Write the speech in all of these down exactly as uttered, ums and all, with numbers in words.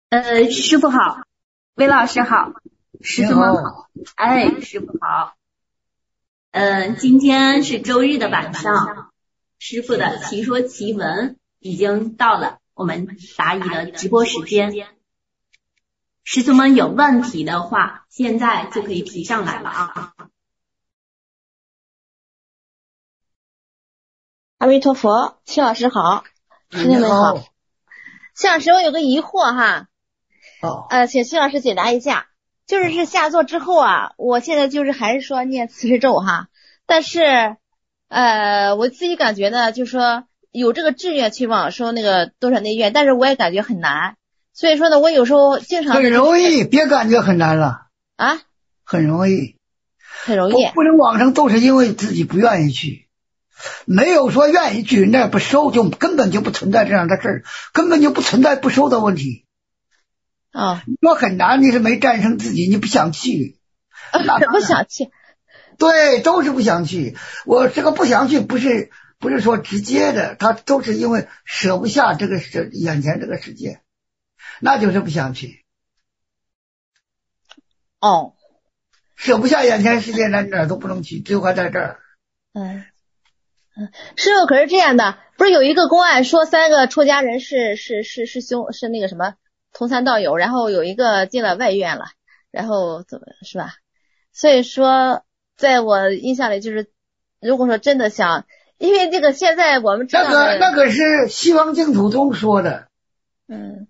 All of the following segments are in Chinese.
呃，师傅好，魏老师好，师傅们好，哎，师傅好。嗯、呃，今天是周日的晚上，师傅的奇说奇闻已经到了我们答疑的直播时间。师兄们有问题的话，现在就可以提上来了啊。 阿弥陀佛，齐老师好，师兄们好。齐老师，我有个疑惑哈， 哦， 呃，请齐老师解答一下。就是是下座之后啊，我现在就是还是说念四十咒哈，但是呃，我自己感觉呢，就是说有这个志愿去往生那个多少内院，但是我也感觉很难，所以说呢，我有时候经常、就是、 很容易，别感觉很难了啊， 很容易， 很容易， 不不能往生都是因为自己不愿意去。没有说愿意去，那不收就根本就不存在这样的事儿，根本就不存在不收的问题。 哦， 你说很难，你是没战胜自己，你不想去， 不想去， 对，都是不想去。我这个不想去，不是不是说直接的，他都是因为舍不下这个世眼前这个世界，那就是不想去。 哦， 舍不下眼前世界，那哪儿都不能去，最后还在这儿。 嗯。师傅，可是这样的，不是有一个公案说三个出家人是是是是兄是那个什么同参道友，然后有一个进了外院了，然后怎么是吧？所以说，在我印象里，就是如果说真的想，因为这个现在我们知道那个那个是西方净土宗说的， 嗯，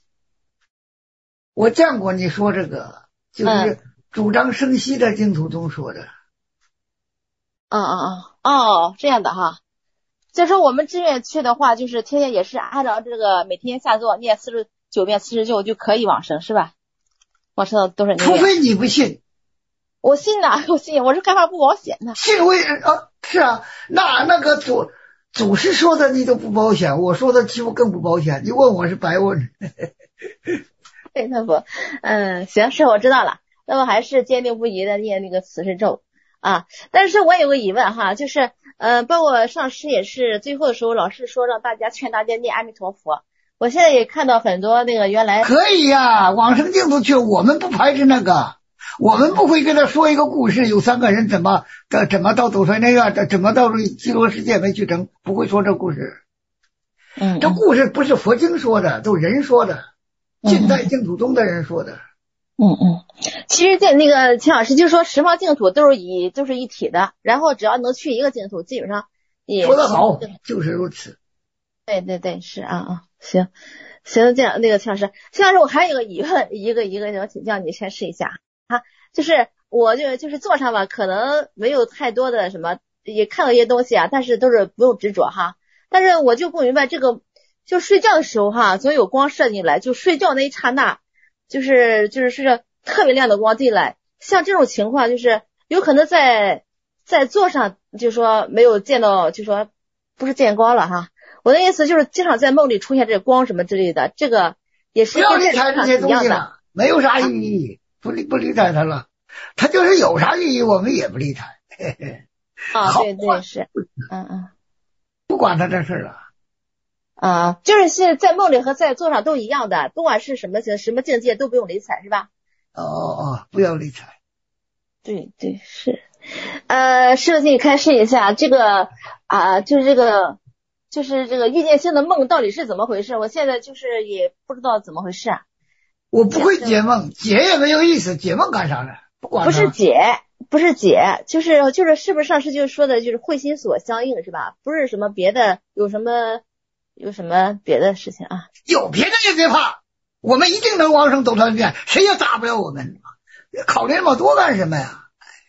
我见过你说这个，就是主张生息的净土宗说的。 哦哦哦哦，这样的哈。就说我们志愿去的话，就是天天也是按照这个每天下座念四十九遍四十九就可以往生是吧？往生到多少年？ 除非你不信。 我信呐，我信，我是干嘛不保险呢？ 信为啊，是啊，那那个祖祖师说的你都不保险，我说的几乎更不保险。你问我是白问。 对，那不，嗯，行，是我知道了。那么还是坚定不移的念那个慈氏咒啊。但是我有个疑问哈，就是。呃，包括上师也是最后的时候，老师说让大家劝大家念阿弥陀佛。我现在也看到很多那个原来可以呀、啊，往生净土去，我们不排斥那个，我们不会跟他说一个故事，有三个人怎么怎怎么到斗川内院，怎么到极乐世界没去成，不会说这故事。 嗯， 这故事不是佛经说的，都人说的，近代净土宗的人说的。 嗯嗯，其实这那个秦老师就说十方净土都是一就是一体的，然后只要能去一个净土，基本上也说得好，就是如此。 对对对，是啊啊，行行，这样那个秦老师，秦老师，我还有一个疑问，一个一个我请教你先试一下啊，就是我就就是座上吧，可能没有太多的什么，也看到一些东西啊，但是都是不用执着哈，但是我就不明白这个，就睡觉的时候哈，总有光射进来，就睡觉那一刹那。就是就是是特别亮的光进来，像这种情况就是有可能在在座上就说没有见到，就说不是见光了哈。我的意思就是经常在梦里出现这光什么之类的，这个也是不要理睬这些东西了，没有啥意义，不理不理睬它了。它就是有啥意义，我们也不理睬。 啊，对对是，嗯嗯， 不管他这事了。 啊，就是是在梦里和在座上都一样的，不管是什么什么境界都不用理睬，是吧？ 哦哦，不要理睬。 对对是，呃，师傅，你开示一下这个啊，就是这个，就是这个遇见性的梦到底是怎么回事？我现在就是也不知道怎么回事啊。 我不会解梦，解也没有意思，解梦干啥呢？不管。 不是解，不是解，就是就是是不是上师就是说的就是会心所相应是吧？不是什么别的，有什么？有什么别的事情啊？ 有别的也别怕，我们一定能往生走团圆，谁也打不了我们。考虑那么多干什么呀？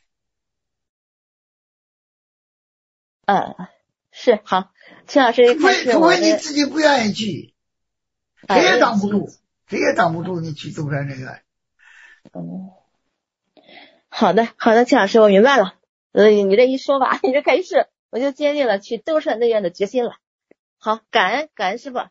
嗯，是好，秦老师开始。 除非你自己不愿意去，谁也挡不住，谁也挡不住你去走山这个。 嗯，好的，好的，秦老师，我明白了。呃，你这一说吧，你这开始，我就坚定了去兜率内院的决心了。好，感恩感恩师傅。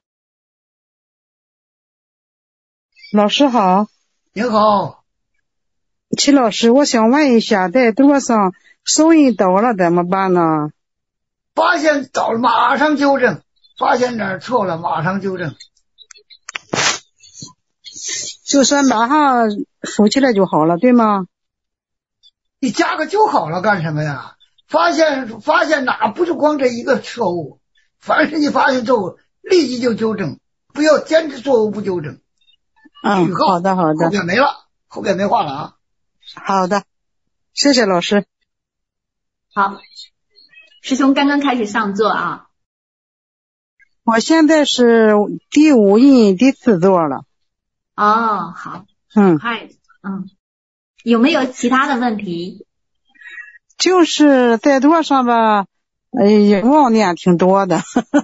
老师好。 你好。 齐老师，我想问一下，在桌上手印倒了怎么办呢？ 发现倒了马上纠正，发现哪儿错了马上纠正。 就算马上扶起来就好了，对吗？ 你加个就好了干什么呀？发现发现哪不是光这一个错误，凡是你发现错误，立即就纠正，不要坚持错误不纠正。 嗯，好的好的， 后边没了，后边没话了啊。 好的，谢谢老师。 好，师兄刚刚开始上座啊。 我现在是第五印第四座了。 哦，好， 嗯， 嗨，嗯，有没有其他的问题？ 就是在座上吧，哎，妄念挺多的。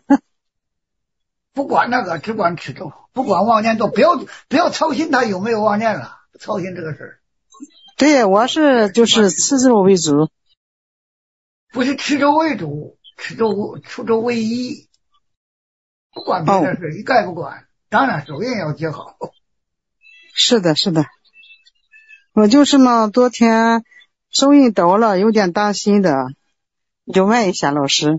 不管那个，只管吃咒，不管妄念多，不要不要操心他有没有妄念了，操心这个事儿。 对，我是就是吃咒为主， 不是吃咒为主，吃咒吃咒为一，不管别的事，一概不管。当然手印要接好。 是的，是的，我就是嘛，昨天手印倒了，有点担心的，就问一下老师。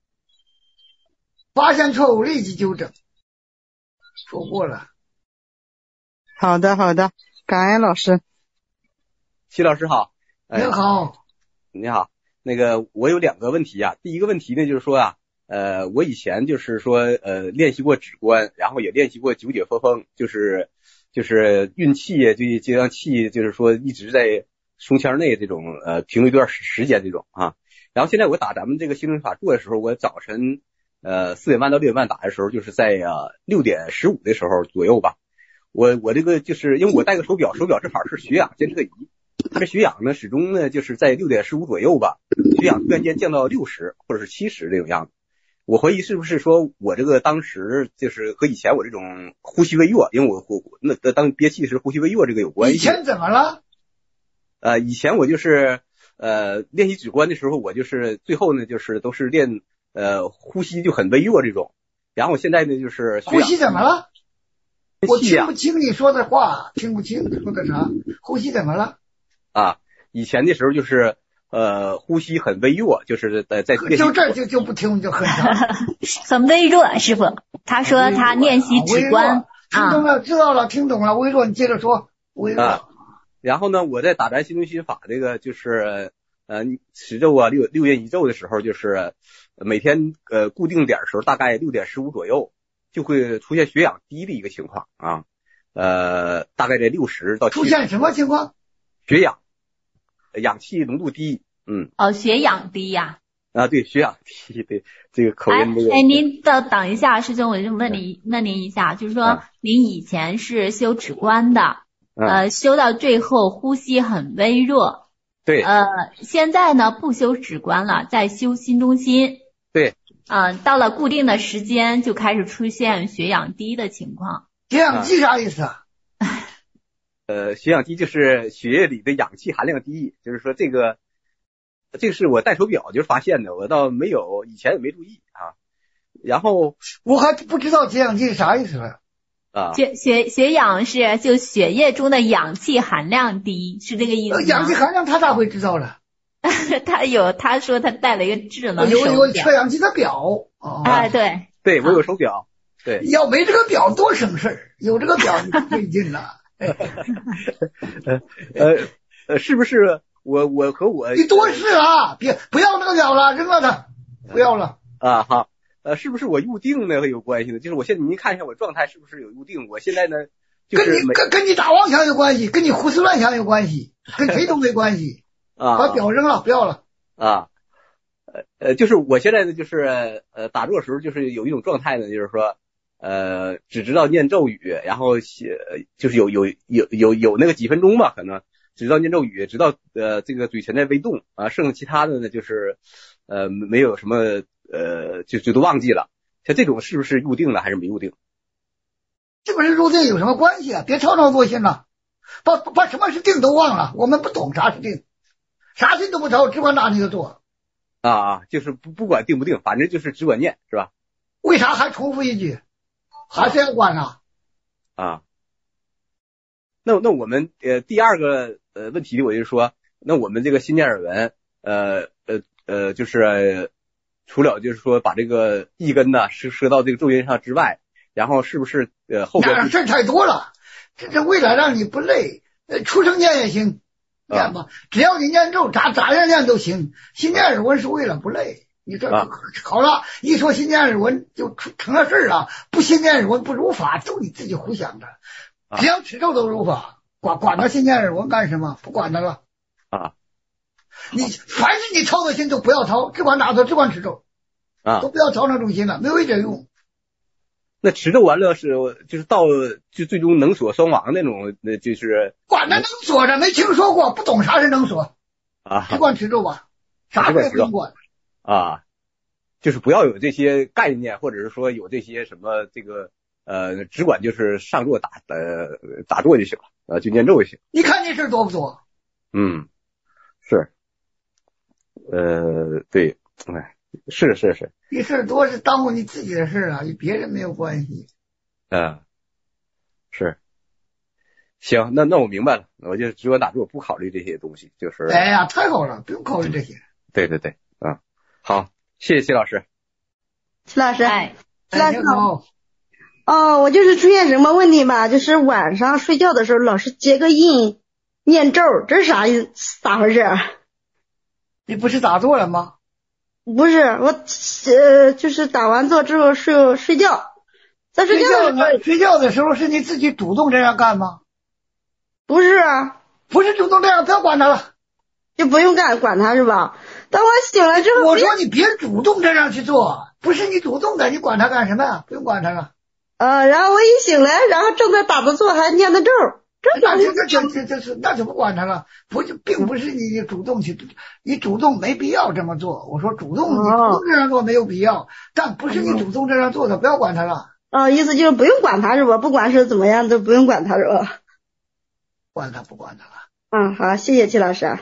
发现错误立即纠正，说过了。 好的好的，感恩老师。 齐老师好。 你好。 你好，那个我有两个问题啊。第一个问题呢，就是说啊，呃，我以前就是说呃练习过止观，然后也练习过九解佛风，就是就是运气，就就让气就是说一直在胸腔内这种呃停留一段时间这种啊。然后现在我打咱们这个心灵法座的时候，我早晨呃四点半到六点半打的时候，就是在呃六点十五的时候左右吧。我我这个就是因为我带个手表，手表正好是血氧监测仪，它的血氧呢始终呢就是在六点十五左右吧，血氧突然间降到六十或者是七十这种样子。我怀疑是不是说我这个当时就是和以前我这种呼吸微弱，因为我我那当憋气时呼吸微弱这个有关系。 以前怎么了？ 呃，以前我就是呃练习止观的时候，我就是最后呢就是都是练呃呼吸就很微弱这种，然后我现在呢就是呼吸怎么了？我听不啊清你说的话，听不清说的啥？呼吸怎么了？ 啊，以前的时候就是呃呼吸很微弱，就是在在就这就就不听就很长。 很微弱，师傅，他说他练习止观， 听懂了，知道了，听懂了。微弱，你接着说，微弱。 啊、然后呢，我在打禅心中心法这个就是呃持咒啊六六月一咒的时候，就是每天呃固定点的时候，大概六点十五左右。就会出现血氧低的一个情况啊，呃，大概在六十到七十。 出现什么情况？ 血氧，氧气浓度低，嗯。 哦，血氧低呀、 啊。啊，对，血氧低，对，这个口音这个。 哎，您等等一下，师兄，我就问您、嗯、问您一下，就是说、嗯、您以前是修止观的，嗯、呃，修到最后呼吸很微弱， 对， 呃，现在呢不修止观了，在修心中心。 对。 嗯、呃，到了固定的时间就开始出现血氧低的情况。 血氧低啥意思啊？ 呃，血氧低就是血液里的氧气含量低，就是说这个，这个是我戴手表就发现的，我倒没有以前也没注意啊。然后我还不知道血氧低是啥意思了。 啊， 血血血氧是就血液中的氧气含量低，是这个意思吗？ 氧气含量他咋会知道了？ 他有，他说他带了一个智能手表， 有有测氧气的表。哦、 哎，对， 对我有手表，对。 要没这个表多省事儿，有这个表你费劲了。 呃呃呃，是不是我我和我你多试啊，别不要那个表了，扔了它，不要了啊哈。呃，是不是我入定呢有关系呢？就是我现在您看一下我状态是不是有入定？我现在呢，就是、 跟你跟跟你打妄想有关系，跟你胡思乱想有关系，跟谁都没关系。 啊， 把表扔了，不要了。 啊，呃呃，就是我现在呢，就是呃打坐的时候，就是有一种状态呢，就是说，呃，只知道念咒语，然后写，就是有有有有有那个几分钟吧，可能只知道念咒语，直到呃这个嘴唇在微动啊，剩下其他的呢，就是呃没有什么呃就就都忘记了。像这种是不是入定了还是没入定？ 这个人入定有什么关系啊？别操操作心了，把把什么是定都忘了，我们不懂啥是定。啥心都不操，只管拿那个做啊啊，就是不不管定不定，反正就是只管念，是吧？ 为啥还重复一句？还是要管啊？ 啊，那那我们呃第二个呃问题，我就说，那我们这个心念耳闻，呃呃呃，就是除了就是说把这个意根呢是射到这个咒音上之外，然后是不是呃后边那事太多了？ 这是为了让你不累。呃，出生念也行，念吧，只要你念咒，咋咋样念都行。心念日文是为了不累。你这好了，一说心念日文就成了事儿了。不心念日文不如法，都你自己胡想的。只要持咒都如法，管管他心念日文干什么？不管他了。 啊， 你凡是你操的心就不要操，只管打坐，只管持咒啊， 都不要操那种心了，没有一点用。 那持咒完了是就是到就最终能所双亡那种，那就是管他能锁着，没听说过，不懂啥是能锁啊， 只管持咒吧，啥也不用管啊，就是不要有这些概念，或者是说有这些什么这个呃，只管就是上座打呃打坐就行了，呃，就念咒就行。 你看这事多不多？ 嗯，是，呃，对，哎。是是是， 你事多是耽误你自己的事啊，与别人没有关系。 嗯，是，行，那那我明白了，我就只管打坐，不考虑这些东西，就是。 哎呀，太好了，不用考虑这些。 对对对，嗯，好，谢谢齐老师。 齐老师， 哎， 齐老师好。 哦，我就是出现什么问题吧？就是晚上睡觉的时候老是结个印念咒，这是啥意思？咋回事？ 你不是打坐了吗？ 不是，我呃，就是打完坐之后睡睡觉，在睡觉的时候， 睡觉的时候是你自己主动这样干吗？ 不是啊， 不是主动这样，不要管他了， 就不用干管他是吧？等我醒了之后， 我说你别主动这样去做，不是你主动的，你管他干什么呀？不用管他了。 呃，然后我一醒来，然后正在打着坐，还念的咒。这那这这这这是那就不管他了，不就并不是你主动去，你主动没必要这么做。我说主动，你主动这样做没有必要，但不是你主动这样做的，不要管他了。 哦，意思就是不用管他是吧？不管是怎么样都不用管他是吧？ 管他不管他了。 嗯，好，谢谢齐老师。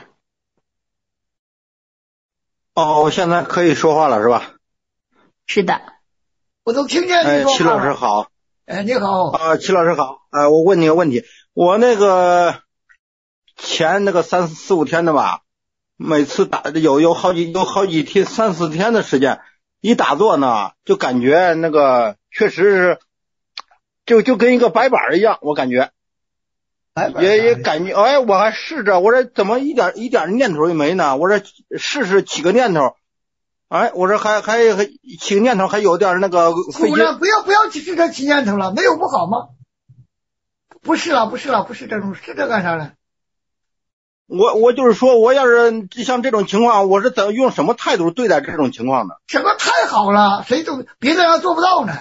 哦，我现在可以说话了是吧？ 是的， 我都听见你说话了。 哎，齐老师好。 哎，你好。 啊，齐老师好。啊，我问你个问题，我那个前那个三四五天的吧，每次打有有好几有好几天三四天的时间，一打坐呢，就感觉那个确实是，就就跟一个白板一样，我感觉，也也感觉，哎，我还试着，我说怎么一点一点念头也没呢？我说试试起个念头。哎，我说还还还起个念头，还有点那个费劲。 不要不要去试着起念头了，没有不好吗？不是了，不是了，不是这种，是这干啥呢？ 我我就是说，我要是像这种情况，我是怎用什么态度对待这种情况呢？ 什么太好了，谁都别的人做不到呢。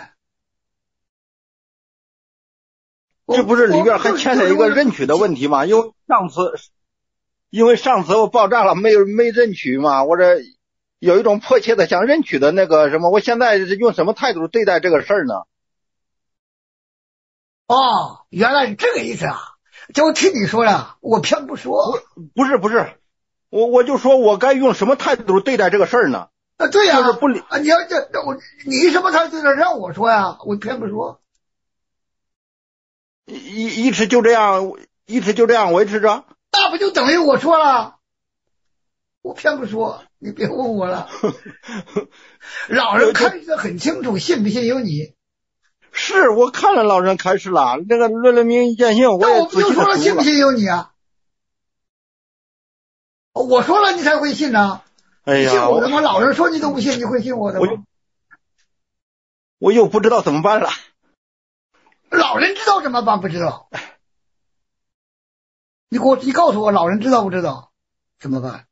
这不是里边还牵扯一个认取的问题吗？因为上次，因为上次我爆炸了，没有没认取嘛，我这。有一种迫切的想认取的那个什么，我现在是用什么态度对待这个事儿呢？ 哦，原来是这个意思啊！就听你说了，我偏不说。 不是不是，我我就说我该用什么态度对待这个事儿呢？ 啊，对呀、啊， 就是不理啊，你要这我你什么态度让我说呀？我偏不说。 一一直就这样，一直就这样维持着。 那不就等于我说了？我偏不说。你别问我了，老人开示的很清楚，信不信由你。 是我看了老人开示了，那个论论明一见性，我也我不就说了信不信由你啊？我说了你才会信呢、啊。 哎呀， 信我的吗？老人说你都不信，你会信我的吗？ 我我又不知道怎么办了。 老人知道怎么办？不知道。你给我，你告诉我，老人知道不知道怎么办？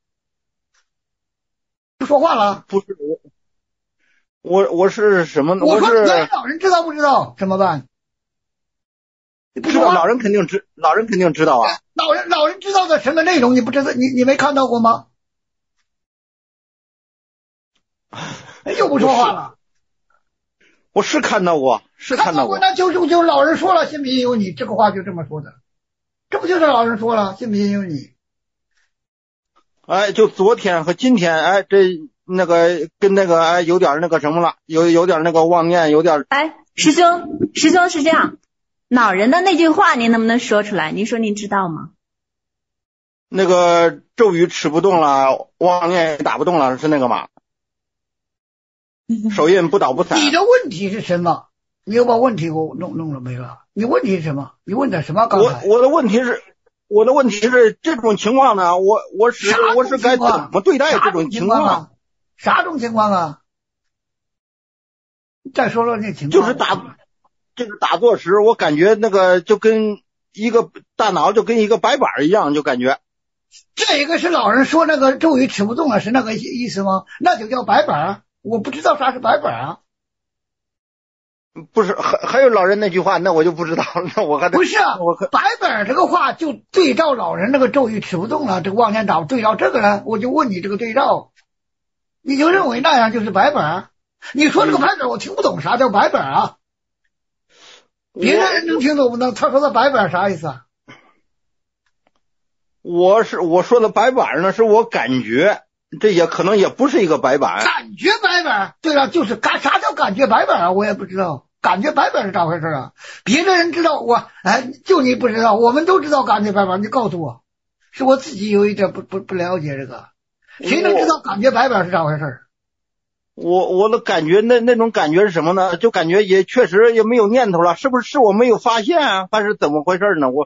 不说话了？ 不是我，我我是什么？ 我说是老人知道不知道怎么办？你不知道，老人肯定知，老人肯定知道啊。 老人老人知道的什么内容？你不知道？你你没看到过吗？又不说话了。 我是看到过，是看到过。 那就就就老人说了，信不信由你，这个话就这么说的。这不就是老人说了，信不信由你？ 哎，就昨天和今天，哎，这那个跟那个哎有点那个什么了，有有点那个妄念，有点。 哎，师兄，师兄是这样，老人的那句话您能不能说出来？您说您知道吗？ 那个咒语吃不动了，妄念打不动了，是那个吗？手印不倒不散。 你的问题是什么？ 你又把问题给我弄弄了没了？你问题是什么？你问的什么？刚才我我的问题是，我的问题是这种情况呢，我我是我是该怎么对待这种情况？ 啥种情况啊？再说说那情况。 就是打，就是打坐时，我感觉那个就跟一个大脑就跟一个白板一样，就感觉。 这个是老人说那个咒语持不动了，是那个意思吗？那就叫白板，我不知道啥是白板啊。 不是，还还有老人那句话，那我就不知道了。那我还得不是啊，我白板这个话就对照老人那个咒语持不动了，这个妄念打对照这个呢，我就问你这个对照，你就认为那样就是白板？你说这个白板我听不懂，啥叫白板啊？别人能听懂不能？他说的白板啥意思啊？ 我是我说的白板呢，是我感觉，这也可能也不是一个白板。 感觉白板，对了，就是感啥叫感觉白板啊？我也不知道，感觉白板是咋回事啊？别的人知道，我哎，就你不知道，我们都知道感觉白板，你告诉我，是我自己有一点不不不了解这个，谁能知道感觉白板是咋回事？ 我我的感觉那那种感觉是什么呢？就感觉也确实也没有念头了，是不是是我没有发现啊，还是怎么回事呢？我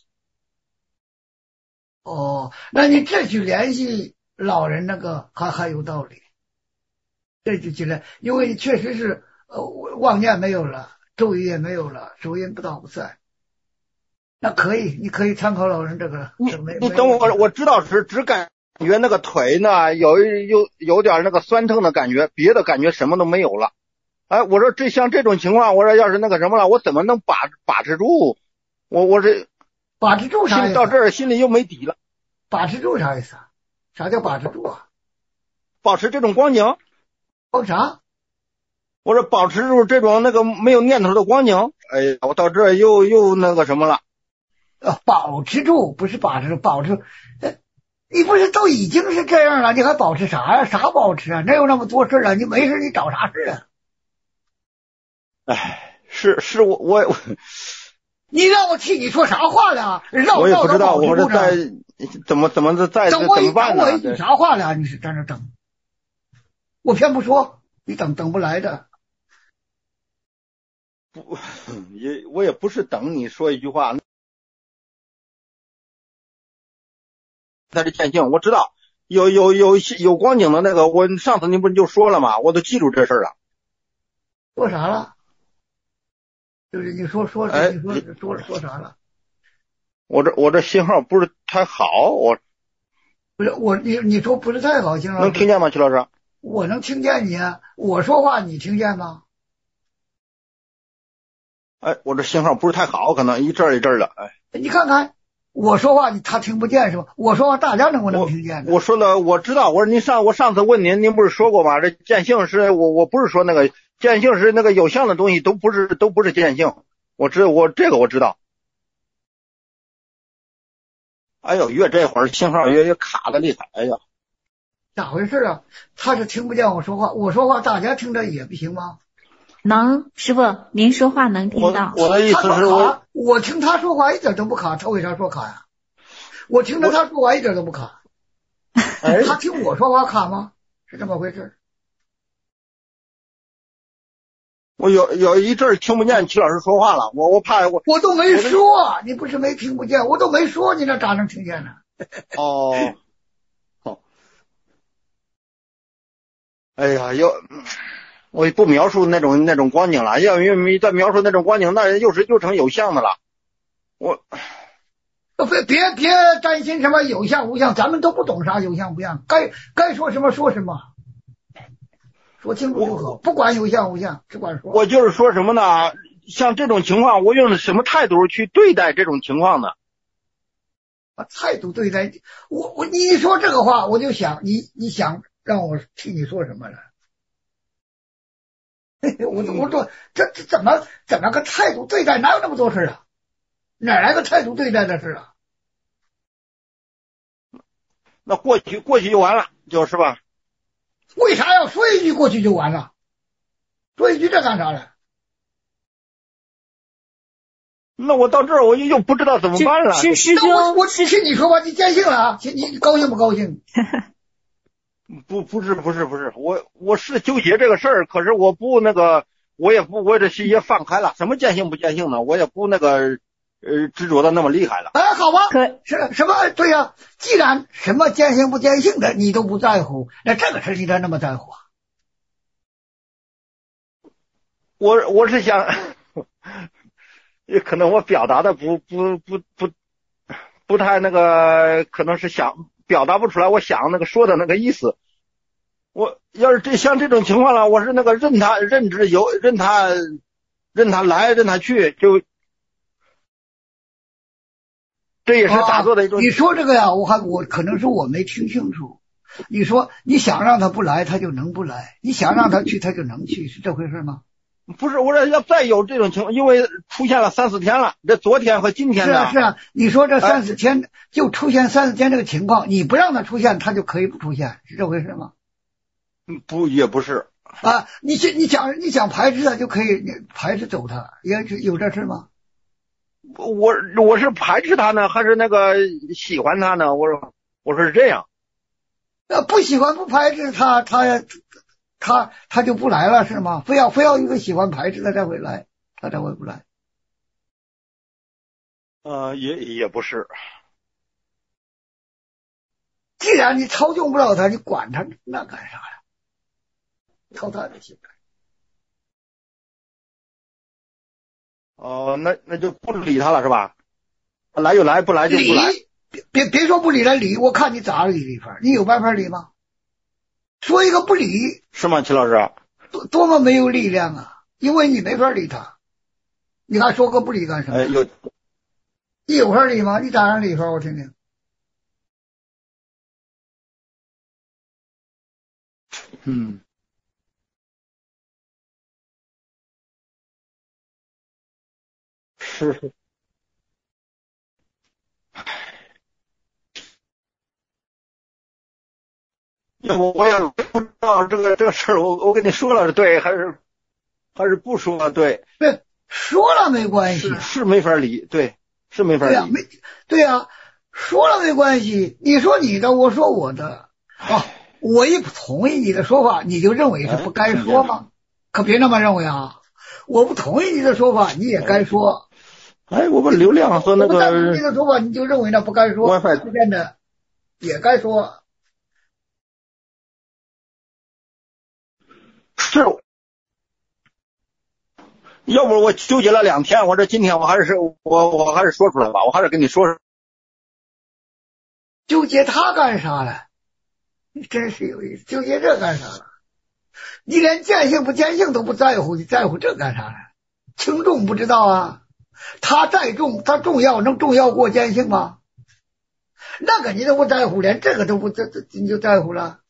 哦，那你这去联系老人那个还还有道理，这就起来，因为确实是呃妄念没有了，咒语也没有了，手印不倒不散，那可以，你可以参考老人这个。 你你等我，我知道是只感觉那个腿呢有有有点那个酸疼的感觉，别的感觉什么都没有了。哎，我说这像这种情况，我说要是那个什么了，我怎么能把把持住？我我这把持住啥意思？ 到这儿心里又没底了。 把持住啥意思啊？啥叫把持住啊？ 保持这种光景。 保啥？ 我说保持住这种那个没有念头的光景。哎呀，我到这儿又又那个什么了？ 呃，保持住不是把持，保持。呃，你不是都已经是这样了，你还保持啥呀？啥保持啊？哪有那么多事啊？你没事你找啥事啊？ 哎，是是我我我。 你让我替你说啥话了？绕我也不知道，我这在怎么怎么再怎么办呢？ 我一句啥话了？你是在那等，我偏不说，你等等不来的。 不，也我也不是等你说一句话。他的见性我知道，有有有有光景的那个，我上次你不是就说了吗？我都记住这事了。 说啥了？就是你说说哎， 你说说说啥了？ 我这我这信号不是太好，我不是我你你说不是太好，信号能听见吗，曲老师？ 我能听见你啊，我说话你听见吗？ 哎，我这信号不是太好，可能一阵一阵的。哎， 你看看我说话你他听不见是吧？我说话大家能不能听见呢？ 我, 我说的我知道，我说您上我上次问您，您不是说过吗？这见性是我我不是说那个。见性是那个有相的东西，都不是都不是见性。我知我这个我知道。哎呦，越这会儿信号越越卡的厉害。哎呀， 咋回事啊？他是听不见我说话，我说话大家听着也不行吗？ 能，师傅，您说话能听到。 我, 我的意思是我我听他说话一点都不卡，他为啥说卡呀？我听着他说话一点都不卡。 哎， 他听我说话卡吗？是这么回事。 我有有一阵听不见齐老师说话了，我我怕我我都没说，你不是没听不见，我都没说，你那咋能听见呢？ 哦，哦，哎呀，又我也不描述那种那种光景了，要因为再描述那种光景，那又是又成有相的了。我别别别担心什么有相无相，咱们都不懂啥有相无相，该该说什么说什么。说清楚就好，不管有相无相，只管说。 我就是说什么呢？像这种情况，我用什么态度去对待这种情况呢？ 啊，态度对待我我你一说这个话，我就想你你想让我替你说什么了？我我说这这怎么怎么个态度对待？哪有那么多事啊？哪来个态度对待的事啊？ 那过去过去就完了，就是吧？ 为啥要说一句过去就完了？说一句这干啥了？ 那我到这儿我又不知道怎么办了。 是师兄， 我我听你说吧，你见性了啊？你你高兴不高兴？ 不不是不是不是，我我是纠结这个事儿，可是我不那个， 我也不我这些也放开了，什么见性不见性呢？我也不那个呃执着的那么厉害了。 哎，好吧， 可是什么？对呀、啊，既然什么见性不见性的你都不在乎，那这个事你咋那么在乎啊？ 我我是想，也可能我表达的不不不不不太那个，可能是想表达不出来，我想那个说的那个意思。我要是这像这种情况了，我是那个任他任之有任他任他来任他去，就这也是打坐的一种、 啊。你说这个呀，我还我可能是我没听清楚。你说你想让他不来，他就能不来；你想让他去，他就能去，是这回事吗？ 不是，我说要再有这种情况，因为出现了三四天了，这昨天和今天是啊是啊，你说这三四天、哎、就出现三四天这个情况，你不让他出现，他就可以不出现，是这回事吗？ 不，也不是啊，你你想你想排斥他就可以排斥走他，也有这事吗？ 我我是排斥他呢，还是那个喜欢他呢？我说我说是这样， 呃，不喜欢不排斥他，他他他就不来了是吗？非要非要一个喜欢排斥他才会来，他才会不来。 呃，也也不是。 既然你操纵不了他，你管他那干啥呀？操他的心态。 哦，那那就不理他了是吧？来就来，不来就不来。 别别别说不理了，理我看你咋理理法？你有办法理吗？说一个不理是吗，齐老师？ 多多么没有力量啊！因为你没法理他，你还说个不理干什么？ 哎，有你有法理吗？你咋样理法？我听听。 嗯。是是。我我也不知道这个这个事儿，我我跟你说了对还是还是不说对？ 对，说了没关系， 是是没法理，对，是没法理。 对呀、啊，没对呀、啊，说了没关系，你说你的，我说我的啊，我一不同意你的说法，你就认为是不该说吗？哎、可别那么认为啊！我不同意你的说法，你也该说。 哎，我把流量和那个， 我不赞同你的说法，你就认为那不该说，不见得也该说。 是，要不我纠结了两天，我这今天我还是我我还是说出来吧，我还是跟你说说。 纠结他干啥了？你真是有意思，纠结这干啥了？你连见性不见性都不在乎，你在乎这干啥了？轻重不知道啊？他再重，他重要能重要过见性吗？那个你都不在乎，连这个都不这这你就在乎了。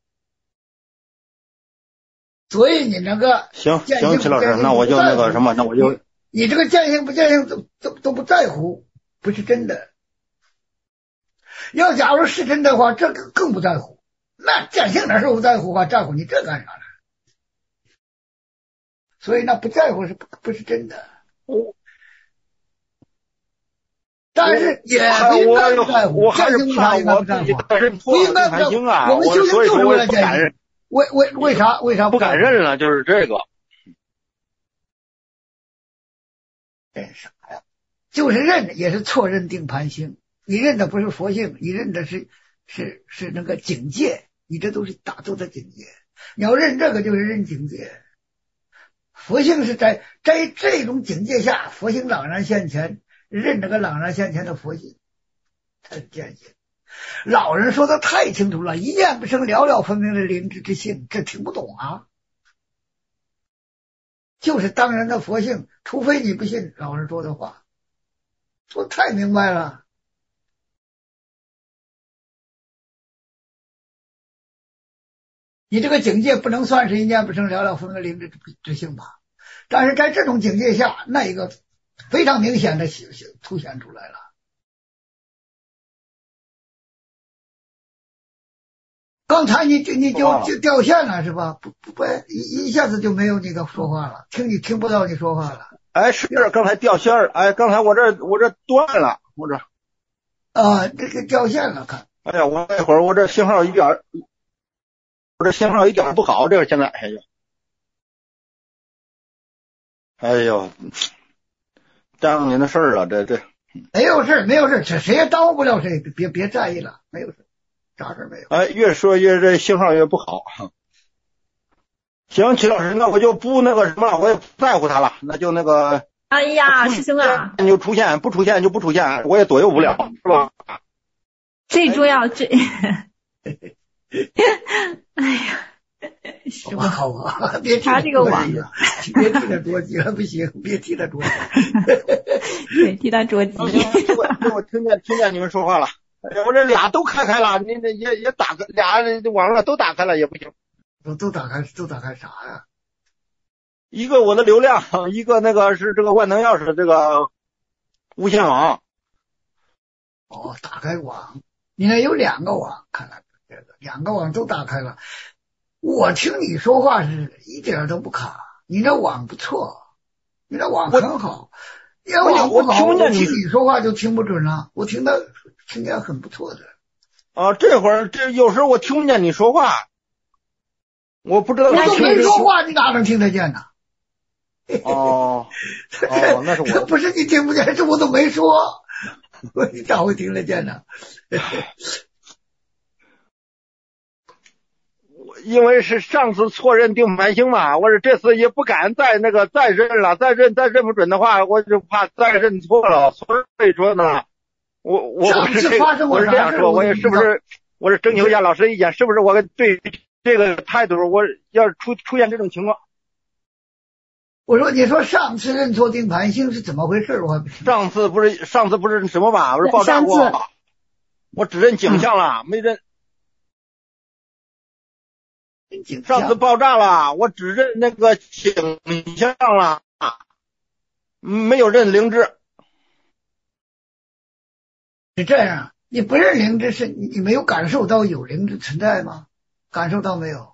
所以你那个行行，齐老师，那我就那个什么，那我就你, 你这个见性不见性都都都不在乎，不是真的。要假如是真的话，这个更不在乎。那见性哪是不在乎啊？在乎你这干啥呢？所以那不在乎是不不是真的。 我但是也不应该不在乎， 我还是怕我自己认错了，不敢认啊！ 我们修行就是为了见性。为为为啥为啥不敢认了？就是这个。 认啥呀？就是认，也是错认定盘星。你认的不是佛性，你认的是是是那个境界，你这都是打坐的境界。你要认这个，就是认境界。佛性是在在这种境界下，佛性朗然现前，认这个朗然现前的佛性，才是见性。老人说的太清楚了，一念不生，了了分明的灵智之性，这听不懂啊。就是当然的佛性，除非你不信老人说的话，说太明白了。你这个境界不能算是一念不生，了了分明的灵智之性吧？但是在这种境界下，那一个非常明显的凸显出来了。刚才你你就就掉线了是吧？不不不，一一下子就没有那个说话了，听你听不到你说话了。 哎，是刚才掉线儿，哎，刚才我这我这断了，我这啊，这个掉线了，看。 哎呀，我那会儿我这信号一点，我这信号一点不好，这个现在哎呀。 哎呦，耽误您的事儿了，这这没有事没有事，这谁也耽误不了谁，别别在意了，没有事，啥事没有。 哎，越说越这信号越不好。行，齐老师，那我就不那个什么了，我也不在乎他了，那就那个。 哎呀，师兄啊， 你就出现，不出现就不出现，我也左右不了，是吧？ 最重要最，哎呀，师傅好啊，别他这个网， 别替他着急了，不行，别替他着急， 对，替他着急。 我听见听见你们说话了，我这俩都开开了，你这也也打开俩网络都打开了也不行， 都都打开都打开啥呀？ 一个我的流量，一个那个是这个万能钥匙这个无线网。 哦，打开网，你那有两个网，看来这个两个网都打开了。我听你说话是一点都不卡，你那网不错，你那网很好。要网不好，我听你说话就听不准了。我听的听起来很不错的。 啊，这会儿这有时候我听不见你说话，我不知道。 我都没说话，你哪能听得见呢？ 哦，哦，那是我， 这不是你听不见，是我都没说，你咋会听得见呢？ 因为是上次错认定盘星嘛，我说这次也不敢再那个再认了，再认再认不准的话，我就怕再认错了，所以说呢，我我我是这个，我是这样说，我也是不是，我是征求一下老师的意见，是不是我对这个态度，我要是出出现这种情况。 我说，你说上次认错定盘星是怎么回事？我上次不是上次不是什么吧？不是爆炸过，我只认景象了，嗯、没认。上次爆炸了，我只认那个景象了，没有认灵芝。 是这样，你不认灵芝，是你没有感受到有灵芝存在吗？感受到没有？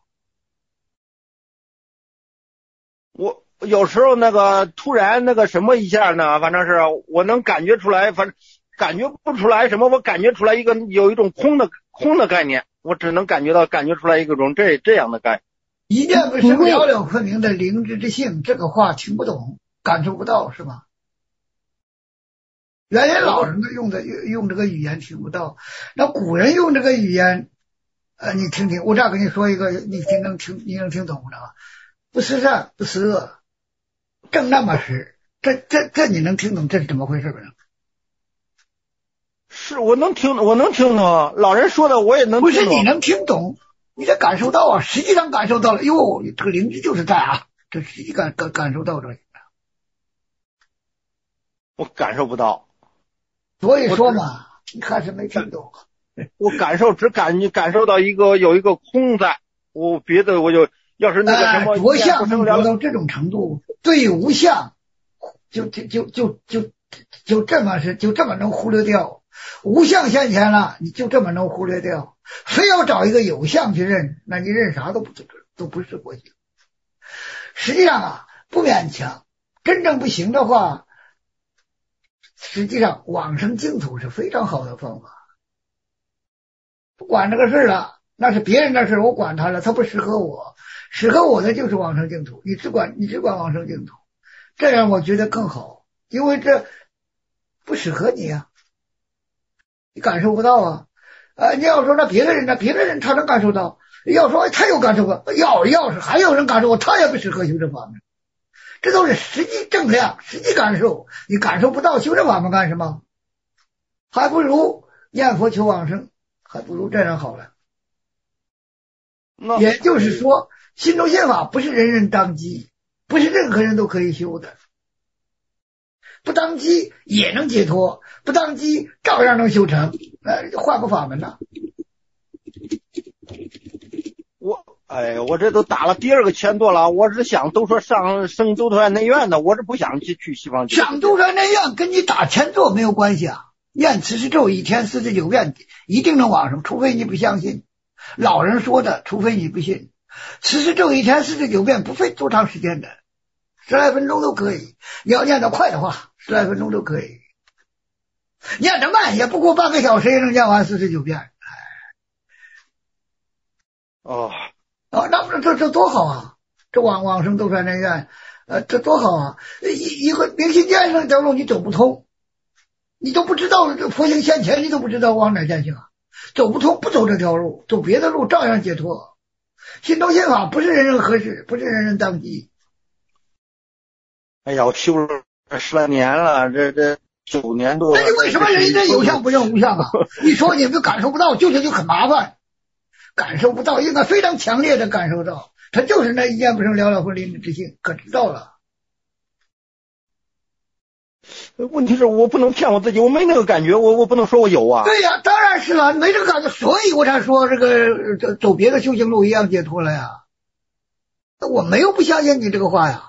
我。有时候那个突然那个什么一下呢，反正是我能感觉出来，反正感觉不出来什么，我感觉出来一个有一种空的空的概念，我只能感觉到感觉出来一种这这样的概念。 一念不生了了分明的灵芝之性，这个话听不懂，感受不到是吗？原来老人用的用这个语言听不到，那古人用这个语言，呃，你听听，我这样跟你说一个，你听能听你能听懂的啊？不思善，不思恶。正那么是，这这这你能听懂这是怎么回事不？ 是我能听，我能听懂，老人说的我也能听懂。 不是你能听懂，你得感受到啊，实际上感受到了，因为我这个灵芝就是在啊，这实际感感感受到这里。 我感受不到， 所以说嘛，你还是没听懂。 我感受只感感受到一个有一个空在，我别的我就。要是那个什么着相能得到这种程度，对无相就就就就就就这么是就这么能忽略掉，无相现前了，你就这么能忽略掉，非要找一个有相去认，那你认啥都不都不是过去。实际上啊，不勉强，真正不行的话，实际上往生净土是非常好的方法。不管这个事了，那是别人的事，我管他了，他不适合我。适合我的就是往生净土，你只管你只管往生净土，这样我觉得更好，因为这不适合你啊，你感受不到啊。呃，你要说那别的人呢，别的人他能感受到，要说他有感受过，要要是还有人感受过，他也不适合修这法门，这都是实际正量，实际感受，你感受不到，修这法门干什么？还不如念佛求往生，还不如这样好了。也就是说，心中现法不是人人当机，不是任何人都可以修的。不当机也能解脱，不当机照样能修成，呃，换个法门呐。 我哎，我这都打了第二个钱多了，我是想都说上升兜率内院的，我是不想去去西方极乐。 上兜率内院跟你打前座没有关系啊，念此是咒一天四十九遍，一定能往生，除非你不相信。老人说的，除非你不信。此是咒一天四十九遍，不费多长时间的，十来分钟都可以。你要念得快的话，十来分钟都可以。念得慢，也不过半个小时也能念完四十九遍。 哦哦，那不是这这多好啊！这往往生兜率内院， 呃，这多好啊！一一个明心见性这条路你走不通，你都不知道佛性现前，你都不知道往哪见性啊，走不通，不走这条路，走别的路照样解脱。心中心法不是人人合适，不是人人当机。 哎呀，我修了十来年了，这这九年多了。 那你为什么人家有相不认无相啊？你说你们感受不到，就是就很麻烦。感受不到，应该非常强烈的感受到，他就是那一念不生了了分离的之性，可知道了。 问题是我不能骗我自己，我没那个感觉，我我不能说我有啊。 对呀，当然是了，没这个感觉，所以我才说这个走走别的修行路一样解脱了呀。我没有不相信你这个话呀。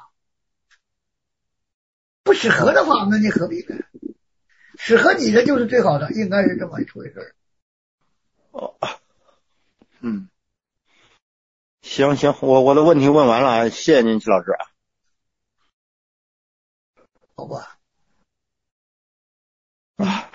不适合的话，那你何必呢？适合你的就是最好的，应该是这么一回事。 哦，嗯，行行，我我的问题问完了，谢谢您，齐老师。 好吧。 啊，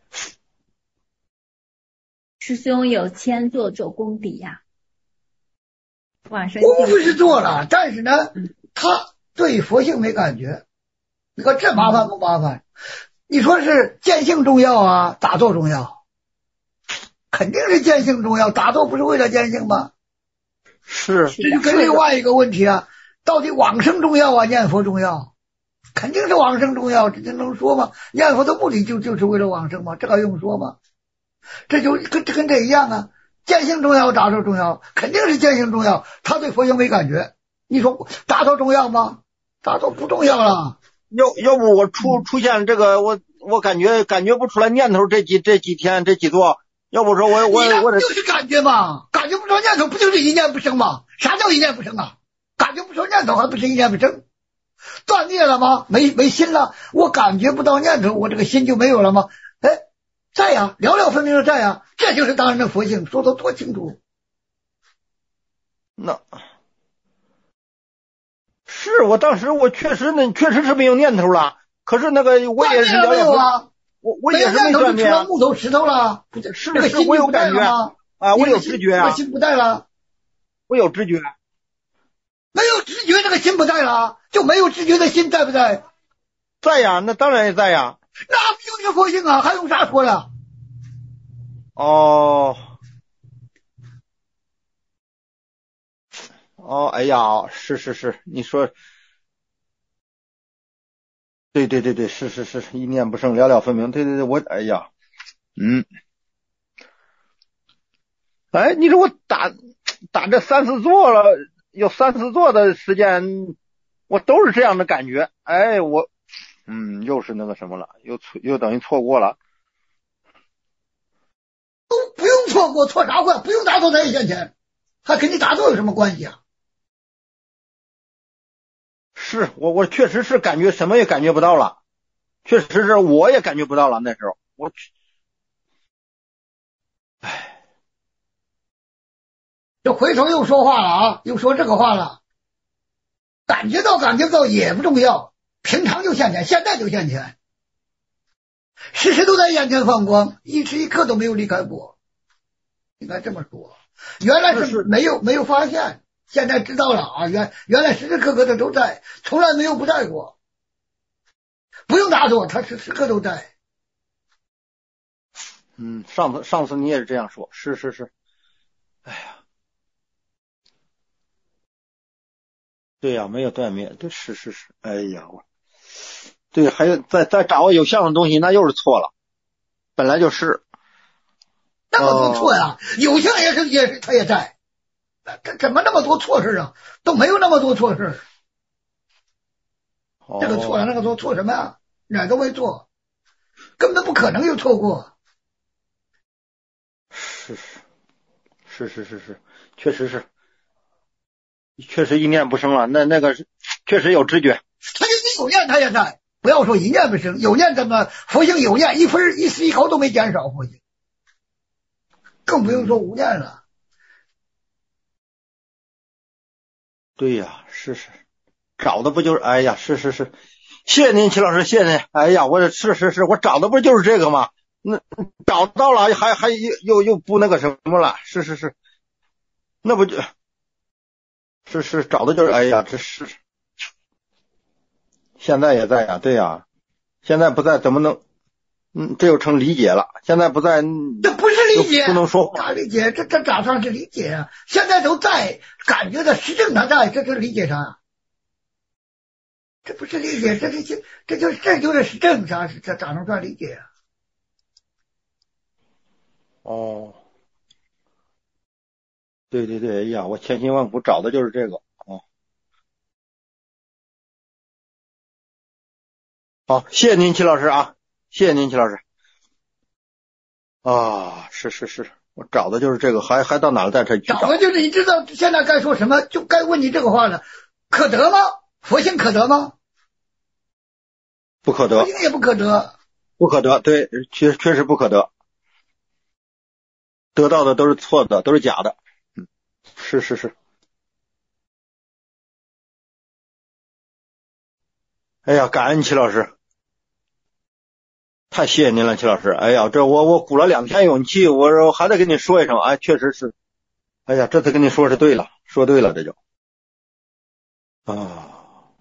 师兄有千做做功底呀、啊，往生功夫是做了，但是呢，他对佛性没感觉。你看这麻烦不麻烦？你说是见性重要啊，打坐重要？肯定是见性重要，打坐不是为了见性吗？ 是， 这就跟另外一个问题啊，到底往生重要啊，念佛重要？肯定是往生重要，这能说吗？念佛的目的就就是为了往生吗？这还用说吗？这就跟这跟这一样啊，见性重要，打坐重要，肯定是见性重要。他对佛性没感觉，你说打坐重要吗？打坐不重要了。 要要不我出出现这个，我我感觉感觉不出来念头，这几这几天这几座，要不说我我我这就是感觉嘛，感觉不出念头，不就是一念不生吗？啥叫一念不生啊？感觉不出念头，还不是一念不生？断灭了吗？没没心了，我感觉不到念头，我这个心就没有了吗？哎，在呀，了了分明的在呀，这就是当然的佛性，说的多清楚。 那是我当时我确实那确实是没有念头了，可是那个我也是了了啊， 我我也是没断灭啊， 木头石头了， 是是那个心我有感觉吗？ 啊，我有知觉啊， 心不在了， 我有知觉。 没有知觉，这个心不在了，就没有知觉的心在不在？ 在呀，那当然也在呀。 那不就是佛性啊？还用啥说了？ 哦，哦，哎呀，是是是，你说，对对对对，是是是，一念不生，了了分明。对对对，我哎呀，嗯，哎，你说我打打这三四座了。有三四座的时间，我都是这样的感觉。哎，我，嗯，又是那个什么了，又错，又等于错过了。 都不用错过，错啥过？不用打坐在现前，还跟你打坐有什么关系啊？ 是我，我确实是感觉什么也感觉不到了，确实是我也感觉不到了。那时候我，哎。 这回头又说话了啊，又说这个话了。感觉到感觉到也不重要，平常就现前，现在就现前，时时都在眼前放光，一时一刻都没有离开过。应该这么说，原来是没有没有发现，现在知道了啊，原原来时时刻刻的都在，从来没有不在过。不用打坐，他时时刻都在。 嗯，上次上次你也是这样说，是是是，哎呀。对呀、啊，没有断灭，对，是是是，哎呀，我，对，还有再再掌握有相的东西，那又是错了，本来就是， 那么多错呀、哦，有相也是也是他也在，这怎么那么多错事啊？都没有那么多错事，哦、这个错了那个错，错什么呀？哪都没错，根本不可能有错过。 是是是是是，确实是。确实一念不生了，那那个是确实有知觉。 他就是有念，他也在。不要说一念不生，有念怎么佛性有念，一分一丝一毫都没减少佛性，更不用说无念了。 对呀，是是，找的不就是？哎呀，是是是，谢谢您，齐老师，谢谢您。哎呀，我是是是，我找的不就是这个吗？那找到了，还还又又又不那个什么了？是是是，那不就。是是找的就是，哎呀，这是现在也在呀、啊，对呀、啊，现在不在怎么能？嗯，这就成理解了。现在不在， 这不是理解， 不能说话。 咋理解？这这咋算是理解啊？现在都在，感觉到实证他在，这是理解啥？这不是理解，这这这这就这就是实证啥？这咋能算理解啊？ 哦，对对对，哎呀，我千辛万苦找的就是这个。哦，好，谢谢您，齐老师啊，谢谢您，齐老师。啊，是是是，我找的就是这个，还还到哪了再去找？ 找的就是你知道现在该说什么，就该问你这个话了。可得吗？佛性可得吗？ 不可得， 佛性也不可得， 不可得，对，确确实不可得，得到的都是错的，都是假的。嗯，是是是。哎呀，感恩齐老师。太谢谢您了，齐老师。哎呀，这我我鼓了两天勇气，我说还得跟你说一声，哎，确实是。哎呀，这次跟你说是对了，说对了，这就啊，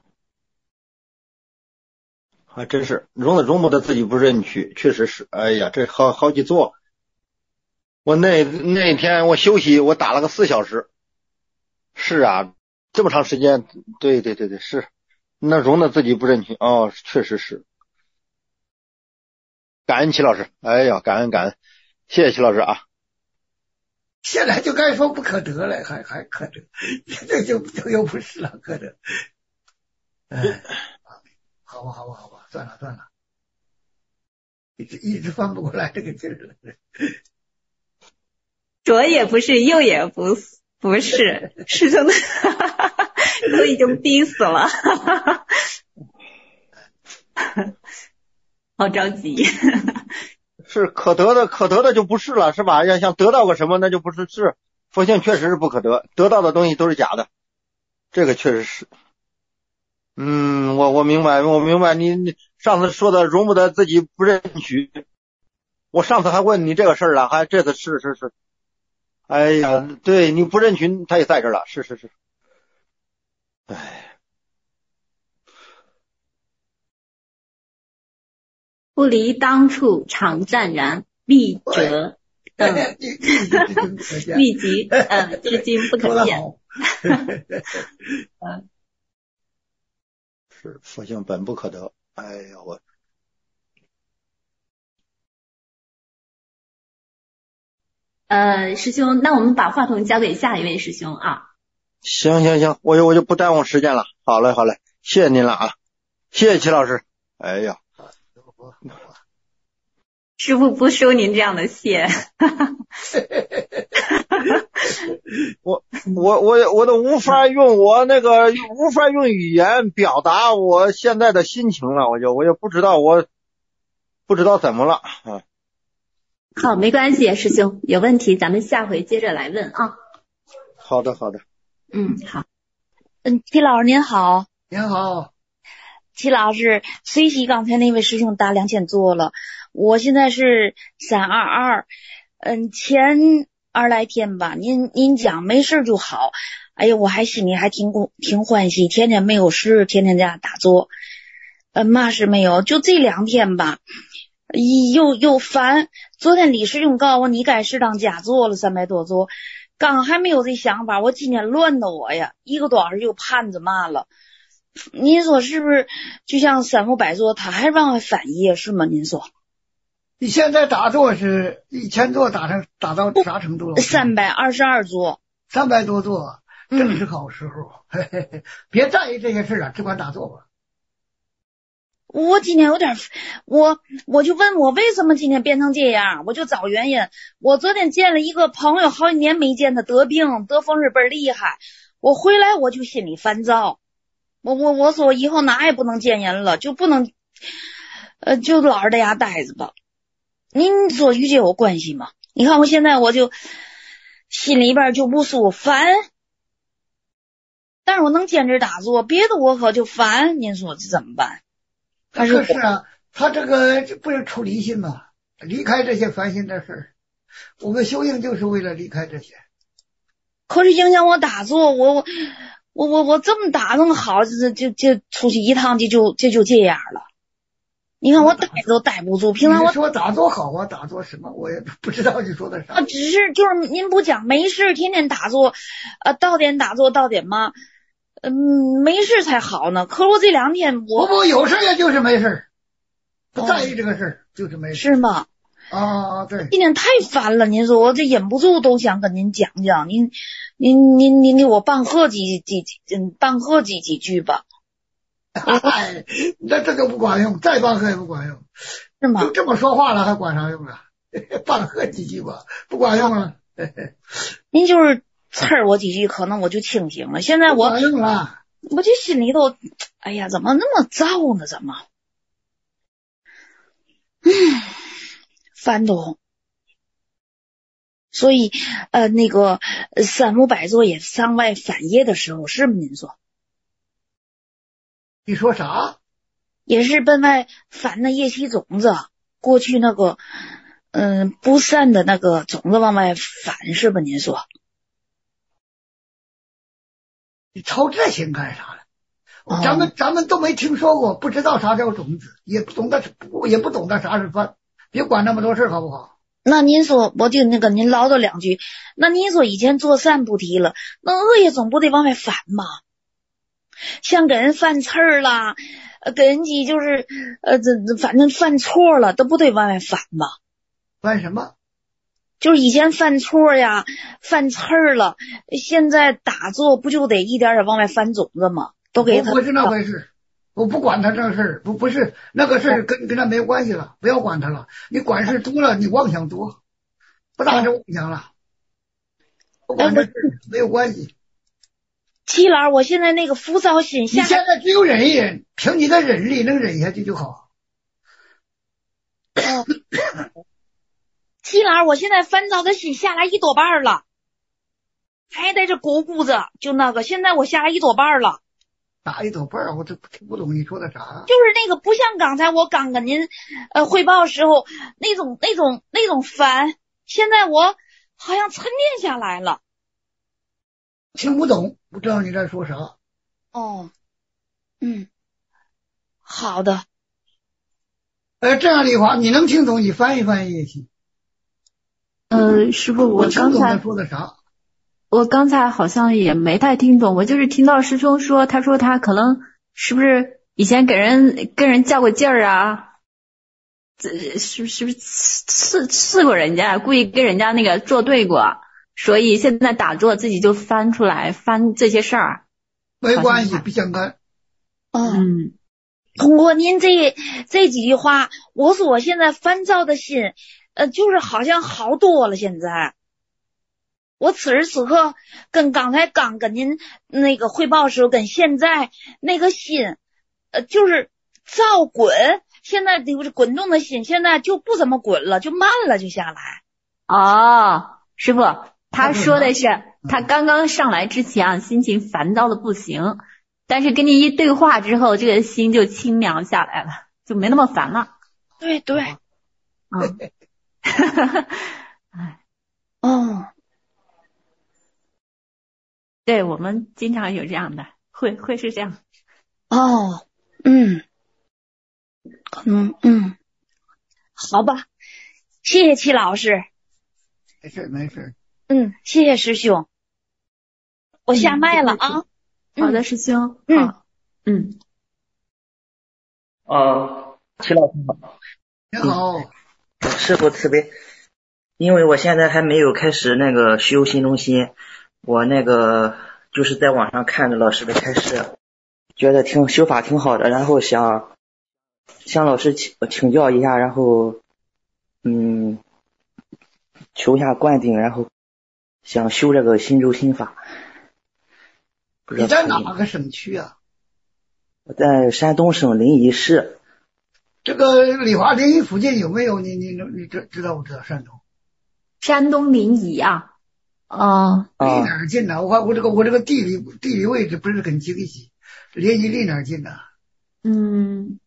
还真是容得容不得自己不认屈，确实是。哎呀，这好好几座，我那那天我休息，我打了个四小时。是啊，这么长时间，对对对对，是。那容得自己不认屈，哦，确实是。感恩齐老师，哎呀，感恩感恩，谢谢齐老师啊。 现在就该说不可得了，还还可得，这就就又不是了，可得。哎，好吧好吧好吧，算了算了，一直一直翻不过来这个劲儿了。 左也不是，右也不不是，师兄的都已经逼死了，好着急。 是可得的，可得的就不是了，是吧？要想得到个什么，那就不是是。佛性确实是不可得，得到的东西都是假的，这个确实是。嗯，我我明白，我明白你你上次说的容不得自己不认取，我上次还问你这个事儿了，还这次是是是。哎呀，对，你不认群，他也在这儿了，是是是。哎， 不离当处常湛然，必折等立即呃至今不可见。 是佛性本不可得。哎呀，我呃，师兄，那我们把话筒交给下一位师兄啊。 行行行，我就我就不耽误时间了。好嘞好嘞，谢谢您了啊，谢谢齐老师。哎呀， 师父不收您这样的谢。 我我我我都无法用我那个无法用语言表达我现在的心情了，我就我就不知道我不知道怎么了啊。 好，没关系，师兄，有问题咱们下回接着来问啊。 好的好的。 嗯，好。 嗯，齐老师您好。 您好。 齐老师，随喜刚才那位师兄打两千做了，我现在是三二二，嗯，前二来天吧，您您讲没事就好，哎呀，我还心里还挺挺欢喜，天天没有事，天天在家打坐，嗯，嘛事没有，就这两天吧，又又烦。昨天李师兄告诉我你该适当加做了三百多座，刚还没有这想法，我今天乱的我呀，一个多小时就盼着嘛了。您说是不是就像三伏百座他还让我反业是吗？您说你现在打坐是一千座打成打到啥程度了？ 三百二十二座， 三百多座，正是好时候。嗯、嘿嘿嘿，别在意这些事了，只管打坐吧。 我今天有点，我我就问我为什么今天变成这样，我就找原因。我昨天见了一个朋友，好几年没见，他得病得风湿倍儿厉害，我回来我就心里烦躁。我我我说以后哪也不能见人了，就不能，呃，就老是在家待着吧。您说与这有关系吗？你看我现在我就心里边就不舒服烦，但是我能坚持打坐，别的我可就烦。您说这怎么办？ 还是是啊，他这个不是出离心吗？离开这些烦心的事儿，我们修行就是为了离开这些。 可是影响我打坐，我我。 我我我这么打弄好，就就就出去一趟就就就就这样了。你看我逮都逮不住，平常我说打坐好啊，打坐什么我也不知道你说的啥。 啊，只是就是您不讲没事天天打坐，呃，到点打坐到点嘛，嗯，没事才好呢。可是我这两天我不不有事也就是没事，不在意这个事、哦、就是没事。 是吗？ 啊，对。 今天太烦了，您说我这忍不住都想跟您讲讲，您您您您给我帮贺几几嗯帮贺几几句吧。 哎，那这个不管用，再帮贺也不管用， 是吗？ 都这么说话了，还管啥用啊？帮贺几句吧，不管用了。 您就是刺儿我几句，可能我就清醒了。现在我不管用了， 我这心里头，哎呀，怎么那么燥呢？怎么？嗯，烦都。所以，呃，那个三五百座也上外返业的时候，是吗？您说？ 你说啥？ 也是奔外返那业气种子，过去那个嗯不善的那个种子往外返，是吧？您说？ 你操这心干啥了？哦、咱们咱们都没听说过，不知道啥叫种子，也不懂得也不懂得啥是饭，别管那么多事好不好？ 那您说，我就那个您唠叨两句。那您说以前做善不提了，那恶业总不得往外返吗？像给人犯刺儿啦，呃，给人家就是呃，这反正犯错了，都不得往外返吗？ 犯什么？ 就是以前犯错呀，犯刺儿了，现在打坐不就得一点点往外翻种子吗？都给他。 不是那回事，我不管他这个事儿，不不是那个事儿跟跟他没关系了，不要管他了。你管事多了，你妄想多，不大是妄想了，不管这事没有关系。 七老，我现在那个浮躁心下， 你现在只有忍一忍，凭你的忍力能忍下去就好。 哦，七老，我现在烦躁的心下来一多半了，还在这咕咕着，就那个，现在我下来一多半了。 哪一多半？我这听不懂你说的啥。 就是那个不像刚才我刚跟您呃汇报的时候那种那种那种烦，现在我好像沉淀下来了。 听不懂，不知道你在说啥。 哦，嗯，好的。 呃，这样的话，你能听懂，你翻译翻译也行。 呃，师傅，我刚才说的啥？ 我刚才好像也没太听懂，我就是听到师兄说，他说他可能是不是以前给人跟人较过劲儿啊？这是是不是刺刺过人家，故意跟人家那个作对过？所以现在打坐自己就翻出来翻这些事儿， 没关系，不相干。 嗯，通过您这这几句话，我说我现在烦躁的心，呃，就是好像好多了。现在，我此时此刻跟刚才刚跟您那个汇报的时候，跟现在那个心，呃，就是躁滚。现在就是滚动的心，现在就不怎么滚了，就慢了，就下来。 哦，师傅。他说的是他刚刚上来之前啊，心情烦躁的不行，但是跟你一对话之后，这个心就清凉下来了，就没那么烦了。 对对， 嗯， 哎，哦， 对，我们经常有这样的，会会是这样。 哦，嗯，嗯嗯，好吧，谢谢齐老师。 没事没事。 嗯，谢谢师兄，我下麦了啊。 嗯、好的，师兄。 嗯好嗯。 呃，齐老师好。 你好。 师父慈悲。因为我现在还没有开始那个修心中心，我那个就是在网上看着老师的开示，觉得挺修法挺好的，然后想向老师请请教一下，然后嗯求一下灌顶，然后想修这个心咒心法。 你在哪个省区啊？ 我在山东省临沂市。 这个李华临沂附近有没有？你你你知知道不知道山东？ 山东临沂啊。哦。 离哪儿近呢？我我这个我这个地理地理位置不是很清晰，临沂离哪儿近呢？ 嗯。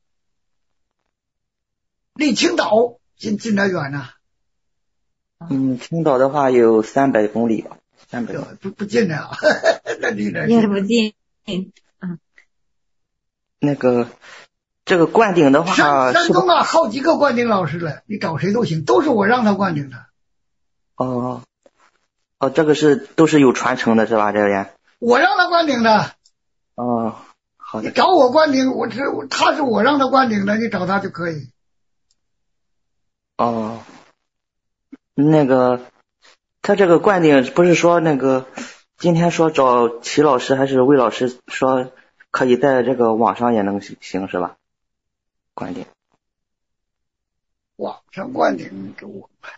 离青岛近近点远呢？ 嗯，青岛的话有三百公里吧，三百不不近的啊， 那你这也不进。嗯， 那个这个灌顶的话， 山山东啊，好几个灌顶老师了，你找谁都行，都是我让他灌顶的。 哦哦，这个是都是有传承的是吧？这个人我让他灌顶的。 哦，好的。 你找我灌顶，我是他是我让他灌顶的，你找他就可以。 哦，那个他这个灌顶不是说那个今天说找齐老师还是魏老师说可以在这个网上也能行是吧？灌顶。 网上灌顶给我拍。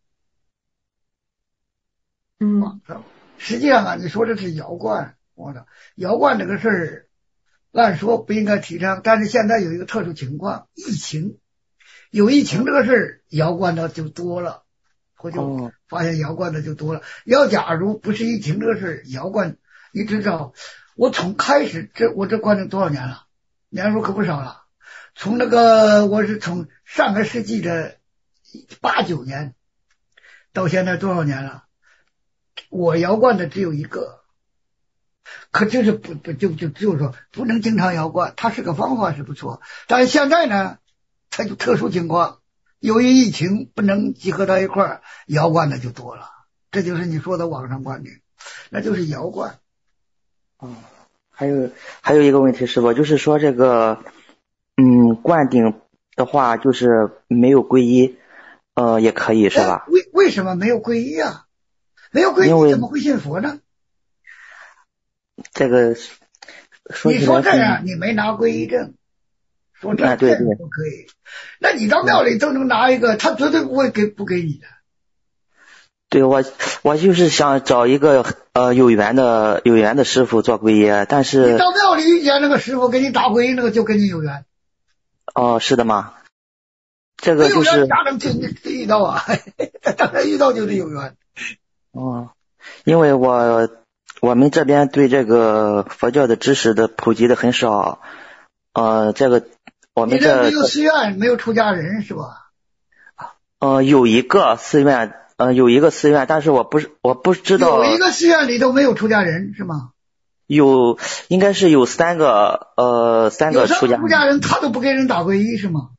嗯， 网上实际上啊，你说的是摇灌，我的摇灌这个事儿，按说不应该提倡，但是现在有一个特殊情况，疫情，有疫情这个事儿，摇灌的就多了，我就发现摇灌的就多了。要假如不是疫情这个事儿，摇灌，你知道，我从开始这我这灌顶多少年了，年数可不少了。从那个我是从上个世纪的八九年到现在多少年了？我摇灌的只有一个，可就是不不就就就是说不能经常摇灌，它是个方法是不错，但是现在呢，它就特殊情况，由于疫情不能集合到一块儿，摇灌的就多了，这就是你说的网上灌顶，那就是摇灌。 哦，还有还有一个问题是吧，就是说这个嗯灌顶的话，就是没有皈依，呃也可以是吧？ 为为什么没有皈依啊？没有皈依怎么会信佛呢？ 这个说你说这样，你没拿皈依证，说这这不可以。那你到庙里都能拿一个，他绝对不会给不给你的。 对，我我就是想找一个呃有缘的有缘的师傅做皈依，但是你到庙里遇见那个师傅给你打皈依，那个就跟你有缘。 哦，是的吗？这个就是咋能遇到啊？当然遇到就是有缘。 哦，因为我我们这边对这个佛教的知识的普及的很少，呃，这个我们这没有寺院，没有出家人是吧？ 呃，有一个寺院，呃，有一个寺院，但是我不是我不知道。 有一个寺院里都没有出家人是吗？ 有，应该是有三个，呃，三个出家人。 出家人他都不给人打皈依是吗？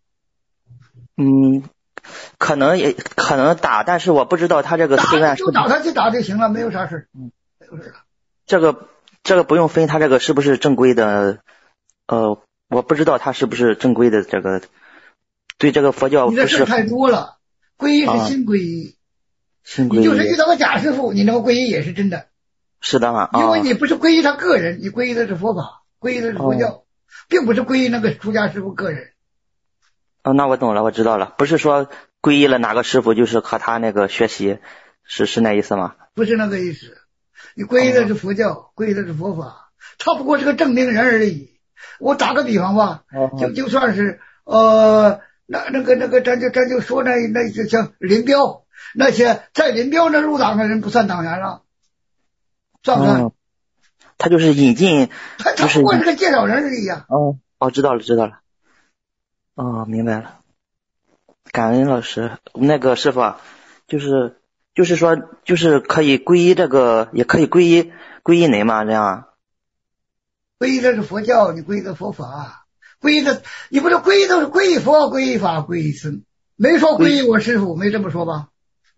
嗯。可能也可能打，但是我不知道他这个寺院就打他去打就行了，没有啥事。嗯，没有事了。 这个这个不用分，他这个是不是正规的？呃，我不知道他是不是正规的。这个对这个佛教不是。 你的事太多了，皈依是新皈依， 新皈依。 你就是遇到个假师傅，你那个皈依也是真的。 是的嘛？ 因为你不是皈依他个人，你皈依的是佛法，皈依的是佛教，哦、并不是皈依那个出家师傅个人。 哦，那我懂了，我知道了，不是说皈依了哪个师傅就是和他那个学习，是是那意思吗？ 不是那个意思，你皈依的是佛教，哦、皈依的是佛法，他不过是个证明人而已。我打个比方吧，哦、就就算是呃那那个那个咱就咱就说那那就像林彪那些在林彪那入党的人不算党员了，算不算？ 哦、他就是引进， 他他不过是个介绍人而已呀。 哦哦，知道了知道了。哦，明白了，感恩老师。那个师傅，就是就是说，就是可以皈依这个，也可以皈依皈依您吗？这样？ 皈依的是佛教，你皈依的佛法，皈依的你不是皈依都是皈依佛、皈依法、皈依僧，没说皈依我师傅，没这么说吧？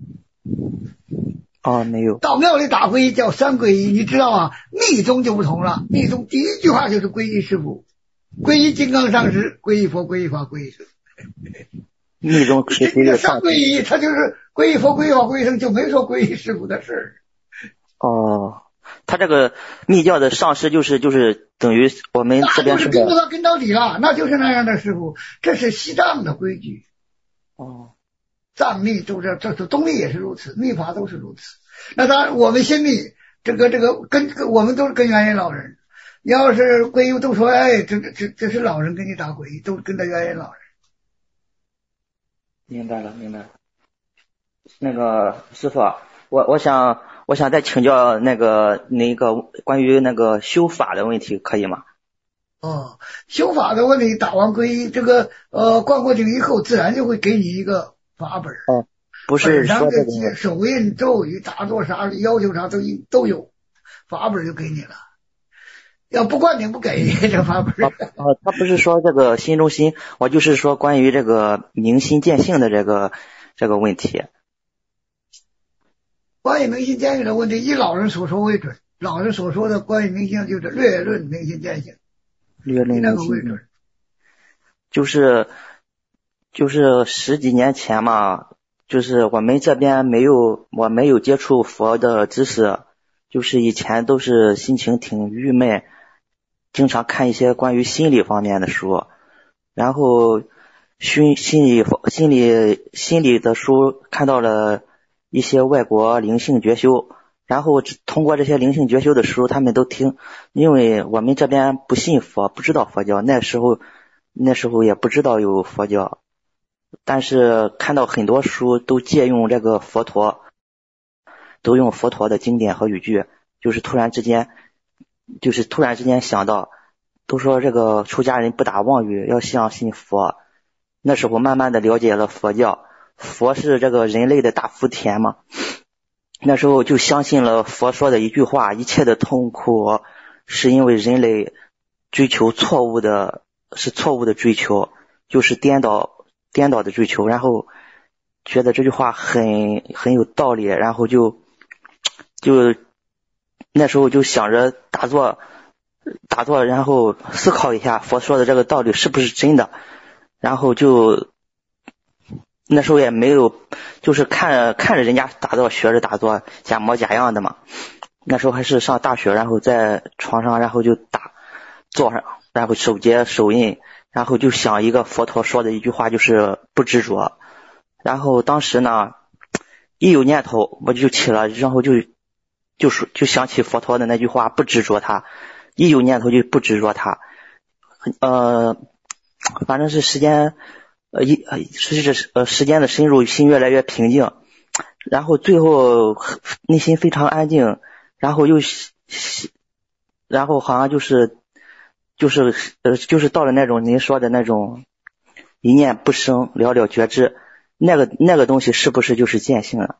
哦，没有。 到庙里打皈依叫三皈依，你知道吗？密宗就不同了，密宗第一句话就是皈依师傅。皈依金刚上师，皈依佛，皈依法，皈依僧。 密宗是这个三皈依，他就是皈依佛、皈依法、皈依僧，就没说皈依师傅的事儿。 哦，他这个密教的上师就是就是等于我们这边是跟着他跟到底了，那就是那样的师傅。这是西藏的规矩。 哦， 藏密都是，这是东密也是如此，密法都是如此。那当然，我们新密这个这个跟我们都是跟元因老人。你要是皈依都说，哎，这这这是老人给你打皈依，都跟着元因老人。 明白了，明白了。那个师傅，我我想我想再请教那个那个关于那个修法的问题，可以吗？ 哦，修法的问题，打完皈依，这个呃灌过顶以后，自然就会给你一个法本。 哦，不是说这个手印、咒语、打坐啥的，要求啥都都有。 法本就给你了。要不灌顶不给这法本。 呃，他不是说这个心中心，我就是说关于这个明心见性的这个这个问题。 关于明心见性的问题，以老人所说为准。老人所说的关于明心就是略论明心见性， 略论明心， 就是就是十几年前嘛，就是我们这边没有我没有接触佛的知识，就是以前都是心情挺郁闷，经常看一些关于心理方面的书，然后心心理心理心理的书看到了一些外国灵性觉修。然后通过这些灵性觉修的书他们都听，因为我们这边不信佛，不知道佛教，那时候那时候也不知道有佛教，但是看到很多书都借用这个佛陀，都用佛陀的经典和语句，就是突然之间就是突然之间想到，都说这个出家人不打妄语，要相信佛。那时候慢慢的了解了佛教，佛是这个人类的大福田嘛，那时候就相信了佛说的一句话，一切的痛苦是因为人类追求错误的，是错误的追求，就是颠倒颠倒的追求，然后觉得这句话很很有道理，然后就就那时候就想着打坐打坐，然后思考一下佛说的这个道理是不是真的，然后就那时候也没有，就是看看着人家打坐，学着打坐，假模假样的嘛。那时候还是上大学，然后在床上，然后就打坐上，然后手结手印，然后就想一个佛陀说的一句话，就是不执着。然后当时呢，一有念头我就起了，然后就就是就想起佛陀的那句话，不执着它。一有念头就不执着它。呃，反正是时间。呃，一随着呃时间的深入，心越来越平静，然后最后内心非常安静，然后又然后好像就是就是呃就是到了那种您说的那种一念不生了了觉知，那个那个东西是不是就是见性了？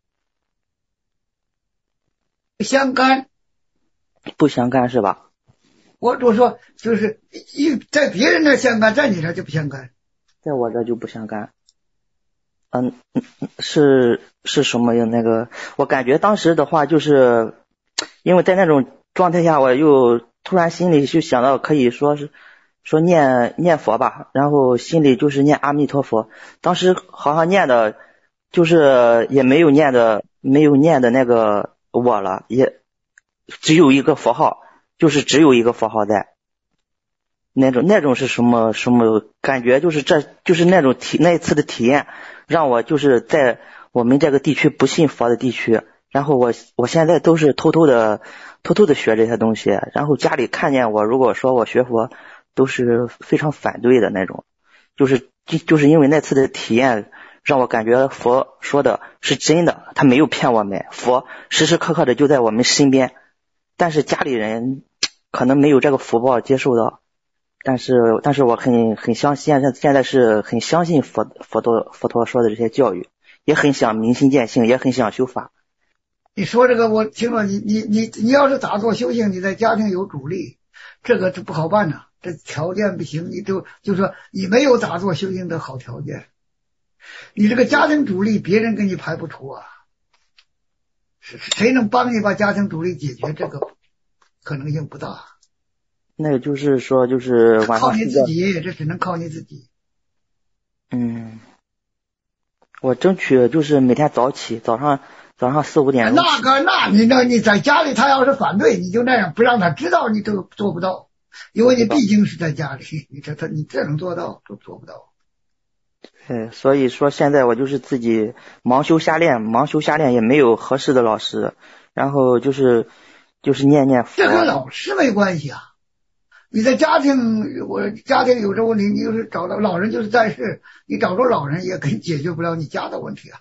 相干， 不相干是吧？ 我我说就是一在别人那相干，在你这就不相干。 在我这就不相干。嗯，是是什么那个？我感觉当时的话，就是因为在那种状态下，我又突然心里就想到，可以说是说念念佛吧，然后心里就是念阿弥陀佛。当时好像念的，就是也没有念的，没有念的那个我了，也只有一个佛号，就是只有一个佛号在。那种那种是什么什么感觉？就是这就是那种体那一次的体验，让我就是在我们这个地区不信佛的地区，然后我我现在都是偷偷的偷偷的学这些东西，然后家里看见我如果说我学佛，都是非常反对的那种，就是就就是因为那次的体验，让我感觉佛说的是真的，他没有骗我们，佛时时刻刻的就在我们身边，但是家里人可能没有这个福报接受到。但是，但是我很很相信，现在现在是很相信佛佛陀佛陀说的这些教育，也很想明心见性，也很想修法。 你说这个我听了，你你你你要是打坐修行，你在家庭有阻力，这个就不好办呐，这条件不行，你就就说你没有打坐修行的好条件，你这个家庭阻力别人给你排不除啊，谁能帮你把家庭阻力解决？这个可能性不大。 那个就是说，就是晚上靠你自己，这只能靠你自己。 嗯，我争取就是每天早起，早上早上四五点钟。 那个，那你那你在家里，他要是反对，你就那样不让他知道，你这个做不到，因为你毕竟是在家里，你这他你这能做到都做不到。 对，所以说现在我就是自己盲修瞎练，盲修瞎练也没有合适的老师，然后就是就是念念佛。 这跟老师没关系啊。你在家庭，我家庭有这问题，你就是找到老人就是在世，你找着老人也可以解决不了你家的问题啊。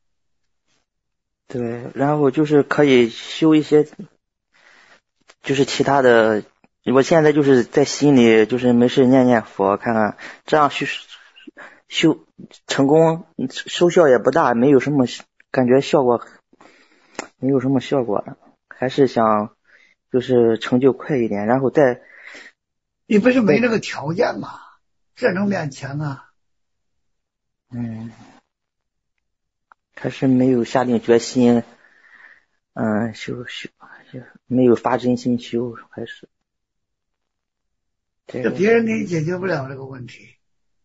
对，然后就是可以修一些，就是其他的。我现在就是在心里就是没事念念佛，看看这样修修成功收效也不大，没有什么感觉效果，没有什么效果，还是想就是成就快一点，然后再。 你不是没那个条件吗？这能勉强啊？ 嗯，还是没有下定决心，嗯，修修没有发真心修，还是。 这别人给你解决不了这个问题。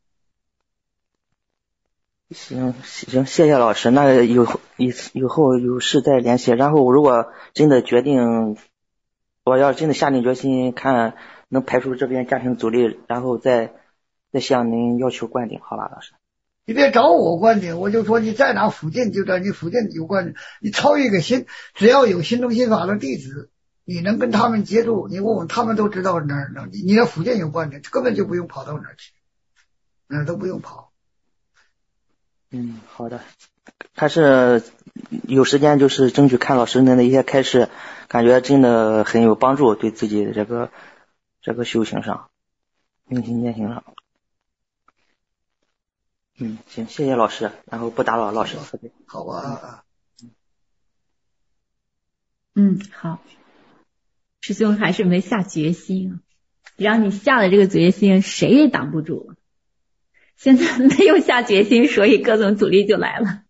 行行，谢谢老师。那有以以后有事再联系。然后如果真的决定，我要真的下定决心，看能排除这边家庭阻力，然后再再向您要求灌顶，好吧，老师。 你别找我灌顶，我就说你在哪附近就在你附近有灌顶。你超越一个心，只要有心中心法的弟子，你能跟他们接触，你问问他们都知道哪儿呢？你你的附近有灌顶，根本就不用跑到哪儿去，哪儿都不用跑。 嗯，好的。还是有时间就是争取看老师的那些开示，感觉真的很有帮助，对自己的这个这个修行上，用心践行上。嗯，行，谢谢老师，然后不打扰老师。 好吧。 嗯，好。师兄还是没下决心啊，让你下了这个决心，谁也挡不住。现在没有下决心，所以各种阻力就来了。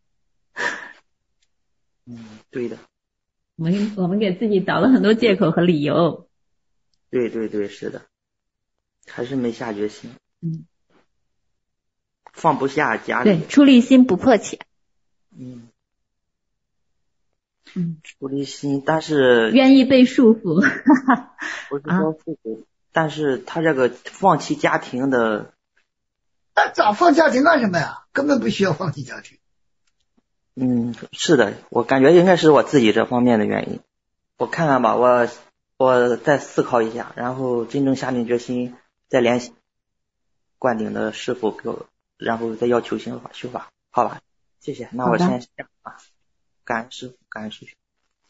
嗯，对的。 我们我们给自己找了很多借口和理由。 对对对，是的，还是没下决心。 嗯。 放不下家里。 对，出离心不迫切。 嗯。 嗯， 出离心，但是愿意被束缚。 不是说束缚，啊、但是他这个放弃家庭的。 那咋放家庭干什么呀？根本不需要放弃家庭。 嗯，是的，我感觉应该是我自己这方面的原因。我看看吧，我我再思考一下，然后真正下定决心，再联系灌顶的师傅给我，然后再要求修法修法，好吧？谢谢。那我先这样啊，感恩师傅，感恩师兄。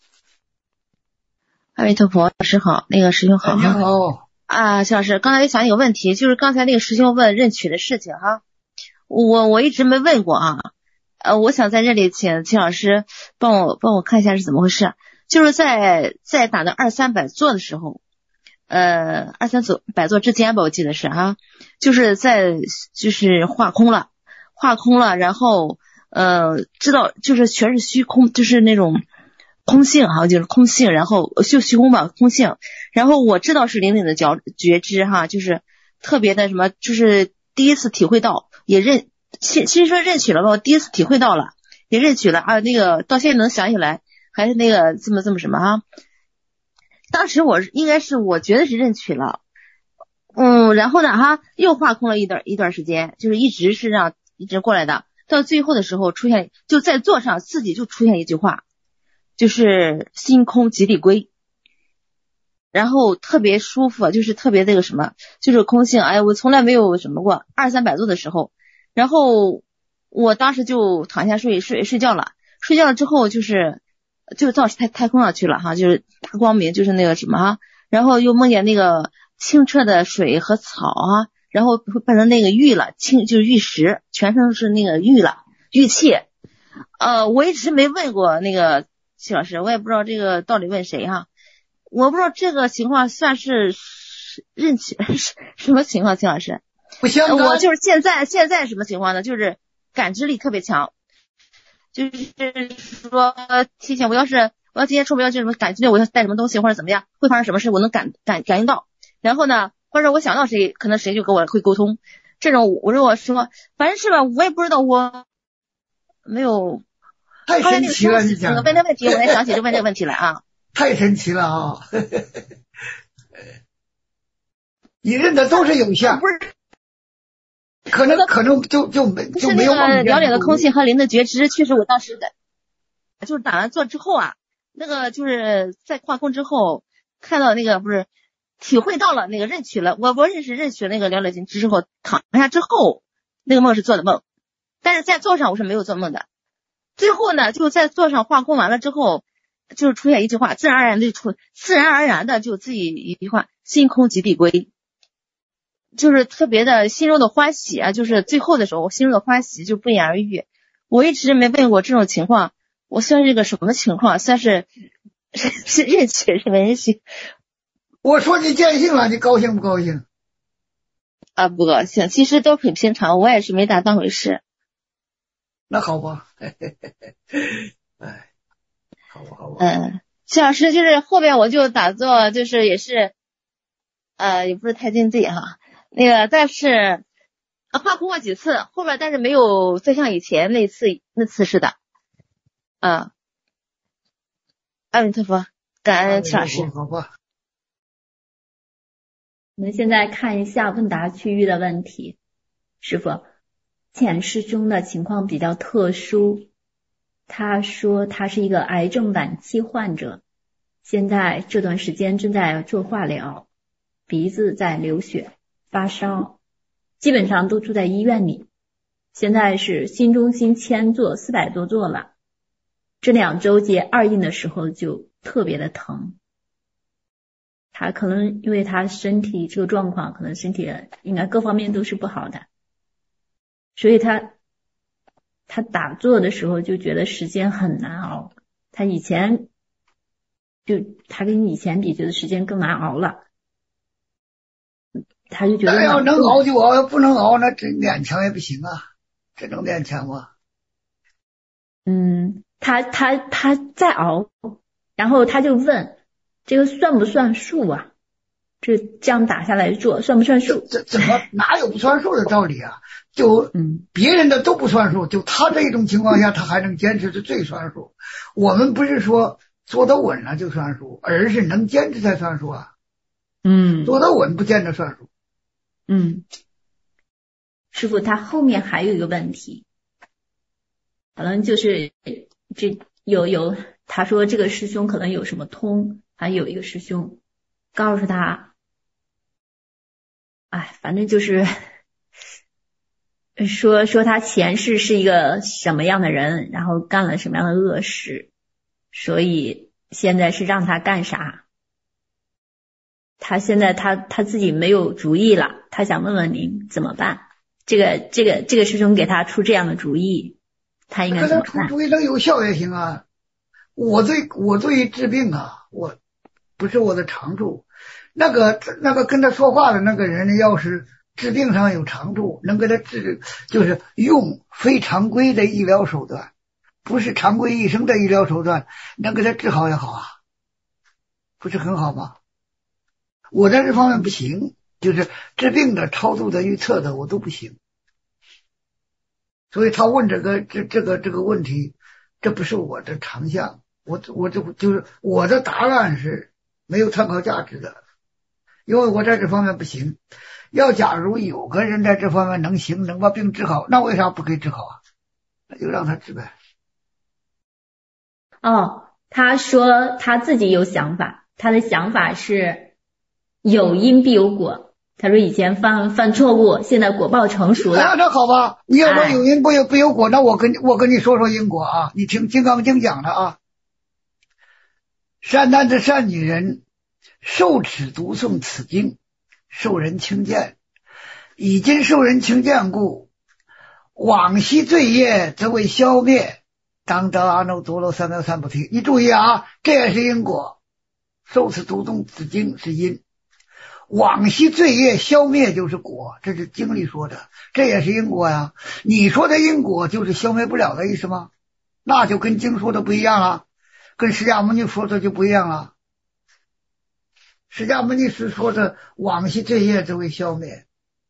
阿弥陀佛，老师好，那个师兄好。 你好。 啊，肖老师，刚才想一个问题，就是刚才那个师兄问认取的事情哈，我我一直没问过啊，呃，我想在这里请秦老师帮我帮我看一下是怎么回事。就是在在打的二三百座的时候，呃，二三百座之间吧，我记得是哈，就是在就是画空了，画空了，然后呃，知道就是全是虚空，就是那种。空性哈，就是空性，然后就虚空吧，空性。然后我知道是灵灵的觉觉知哈，就是特别的什么，就是第一次体会到，也认，其其实说认取了吧，我第一次体会到了，也认取了啊。那个到现在能想起来，还是那个这么这么什么哈。当时我应该是我觉得是认取了，嗯，然后呢哈，又画空了一段一段时间，就是一直是让一直过来的，到最后的时候出现，就在座上自己就出现一句话。就是心空即地归，然后特别舒服，就是特别那个什么，就是空性。哎，我从来没有什么过二三百座的时候，然后我当时就躺下睡睡睡觉了，睡觉了之后就是就到太太空上去了哈，就是大光明，就是那个什么哈，然后又梦见那个清澈的水和草啊，然后会变成那个玉了，清就是玉石，全身是那个玉了，玉器。呃，我一直没问过那个。齐老师，我也不知道这个到底问谁哈，我不知道这个情况算是认取什么情况，齐老师？ 不相干。 我就是现在现在什么情况呢？就是感知力特别强，就是说提醒我要是我要今天出门要去什么感觉我要带什么东西或者怎么样会发生什么事，我能感感感应到。然后呢，或者我想到谁，可能谁就跟我会沟通。这种我如果说反正是吧，我也不知道，我没有。 太神奇了！你讲问这个问题，我才想起就问这个问题来啊！ 太神奇了啊！你认的都是有相， 不是？ 可能可能就就没就没有那个了解的空性和灵的觉知，确实我当时的就是打完坐之后啊，那个就是在跨空之后看到那个不是体会到了那个认取了，我我认识认取了那个了解之后躺下之后，那个梦是做的梦，但是在座上我是没有做梦的。最后呢，就在座上画空完了之后，就是出现一句话，自然而然的出，自然而然的就自己一句话，心空即地归，就是特别的心中的欢喜啊，就是最后的时候，我心中的欢喜就不言而喻。我一直没问过这种情况，我算是个什么情况？算是是认取是没认取？ 我说你见性了，你高兴不高兴？ 啊，不高兴，其实都很平常，我也是没大当回事。 那好吧，嘿嘿嘿嘿，哎，好吧好吧。 嗯，谢老师就是后边我就打坐，就是也是，呃，也不是太尽地哈，那个但是画空过几次，后边但是没有再像以前那次那次似的。啊，阿弥陀佛，感恩齐老师。 好吧。 我们现在看一下问答区域的问题。师父，浅师兄的情况比较特殊，他说他是一个癌症晚期患者，现在这段时间正在做化疗，鼻子在流血，发烧，基本上都住在医院里。现在是新中心签做四百多座了，这两周接二印的时候就特别的疼。他可能因为他身体这个状况，可能身体应该各方面都是不好的，所以他他打坐的时候就觉得时间很难熬。他以前就他跟以前比，觉得时间更难熬了。他就觉得要能熬就熬，要不能熬那真勉强也不行啊，这能勉强吗？ 嗯，他他他在熬，然后他就问。这个算不算数啊？这这样打下来做算不算数？ 这怎么哪有不算数的道理啊？就嗯，别人的都不算数，就他这种情况下，他还能坚持是最算数。我们不是说做得稳了就算数，而是能坚持才算数啊。 嗯， 做得稳不见得算数。 嗯，师父，他后面还有一个问题，可能就是这有有他说这个师兄可能有什么通。还有一个师兄告诉他，哎，反正就是说说他前世是一个什么样的人，然后干了什么样的恶事，所以现在是让他干啥。他现在他他自己没有主意了，他想问问您怎么办？这个这个这个师兄给他出这样的主意，他应该怎么办？ 出主意能有效也行啊。我对我对于治病啊，我。不是我的长处，那个那个跟他说话的那个人，要是治病上有长处，能给他治，就是用非常规的医疗手段，不是常规医生的医疗手段，能给他治好也好啊，不是很好吗？我在这方面不行，就是治病的、超度的、预测的，我都不行。所以他问这个这这个这个问题，这不是我的长项，我我就就是我的答案是。没有参考价值的，因为我在这方面不行。要假如有个人在这方面能行，能把病治好，那为啥不给治好啊？那就让他治呗。 哦，他说他自己有想法，他的想法是有因必有果。他说以前犯犯错误，现在果报成熟了。 那那好吧，你要说有因不有不有果，那我跟我跟你说说因果啊。你听《金刚经》讲的啊。善男子善女人受持读诵此经，受人轻贱，以今受人轻贱故，往昔罪业则为消灭，当得阿耨多罗三藐三菩提。你注意啊，这也是因果。受持读诵此经是因，往昔罪业消灭就是果，这是经里说的，这也是因果呀。你说的因果就是消灭不了的意思吗？那就跟经说的不一样了。跟释迦牟尼说的就不一样了。释迦牟尼是说的往昔罪业则为消灭。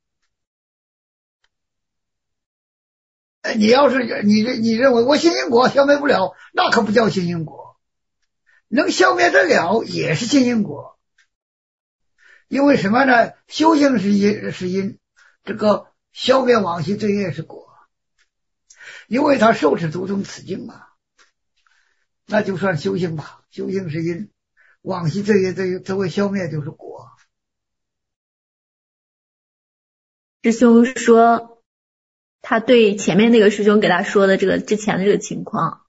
你要是你你认为我信因果消灭不了，那可不叫信因果。能消灭得了也是信因果。因为什么呢？修行是因是因，这个消灭往昔罪业是果。因为他受持读诵此经嘛。那就算修行吧，修行是因，往昔罪业则则为消灭就是果。 师兄说，他对前面那个师兄给他说的这个之前的这个情况，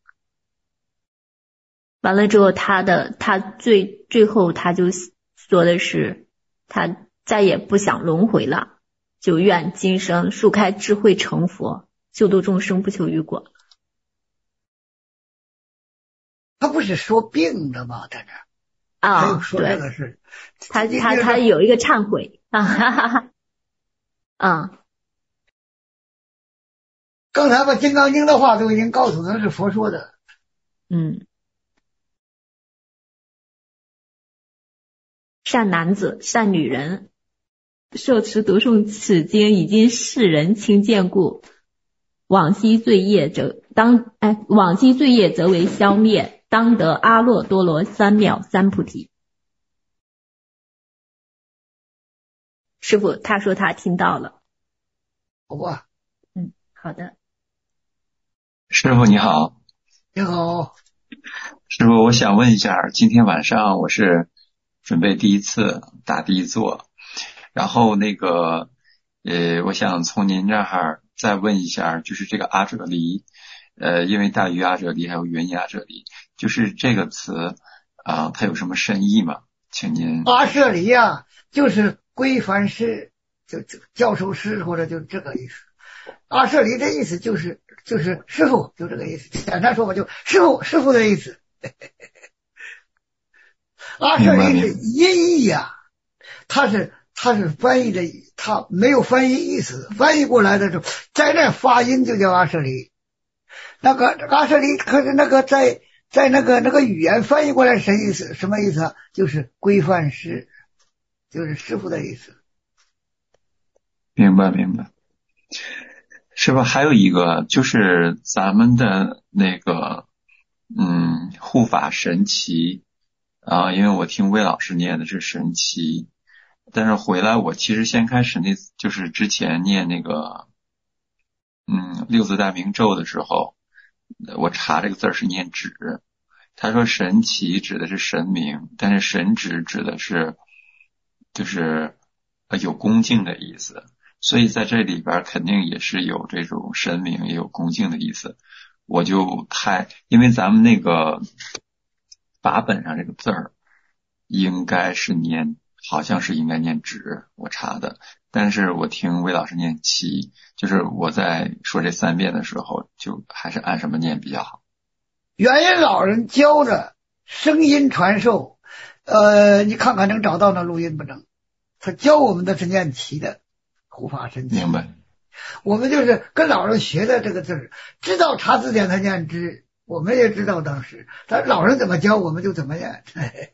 完了之后，他的他最最后他就说的是，他再也不想轮回了，就愿今生速开智慧成佛，救度众生不求于果。 他不是说病的吗？在这啊， 他又说这个事， 他他他有一个忏悔啊，哈哈哈，啊。 刚才把《金刚经》的话都已经告诉他是佛说的。 嗯。善男子、善女人，受持读诵此经，已经世人亲见故，往昔罪业则当哎，往昔罪业则为消灭，当得阿耨多罗三藐三菩提。师父，他说他听到了。 好吧。 嗯，好的。 师父你好。 你好。 师父，我想问一下，今天晚上我是准备第一次打第一座，然后那个呃，我想从您这儿再问一下，就是这个阿舍离，呃，因为大于阿舍离还有原因阿舍离，就是这个词啊、呃，它有什么深意吗？请您。 阿舍离啊，就是归凡师，就就教授师或者就这个意思。阿舍离的意思就是就是师傅，就这个意思。简单说吧，就师傅师傅的意思。阿舍离是音译呀、啊，它是它是翻译的，它没有翻译意思，翻译过来的时候，在那发音就叫阿舍离。那个阿舍离可是那个在在那个那个语言翻译过来什么意思？什么意思啊？就是规范师，就是师傅的意思。 明白明白。是吧？还有一个就是咱们的那个嗯护法神奇啊，因为我听魏老师念的是神奇，但是回来我其实先开始那就是之前念那个嗯六字大明咒的时候，我查这个字是念指，他说神奇指的是神明，但是神指指的是就是呃有恭敬的意思。所以在这里边肯定也是有这种神明也有恭敬的意思，我就太因为咱们那个法本上这个字儿应该是念好像是应该念指，我查的，但是我听魏老师念奇，就是我在说这三遍的时候就还是按什么念比较好。 元音老人教的声音传授，呃，你看看能找到那录音不能？他教我们的是念奇的。护法神奇， 明白。 我们就是跟老人学的这个字，知道查字典他念知，我们也知道当时他老人怎么教我们就怎么念。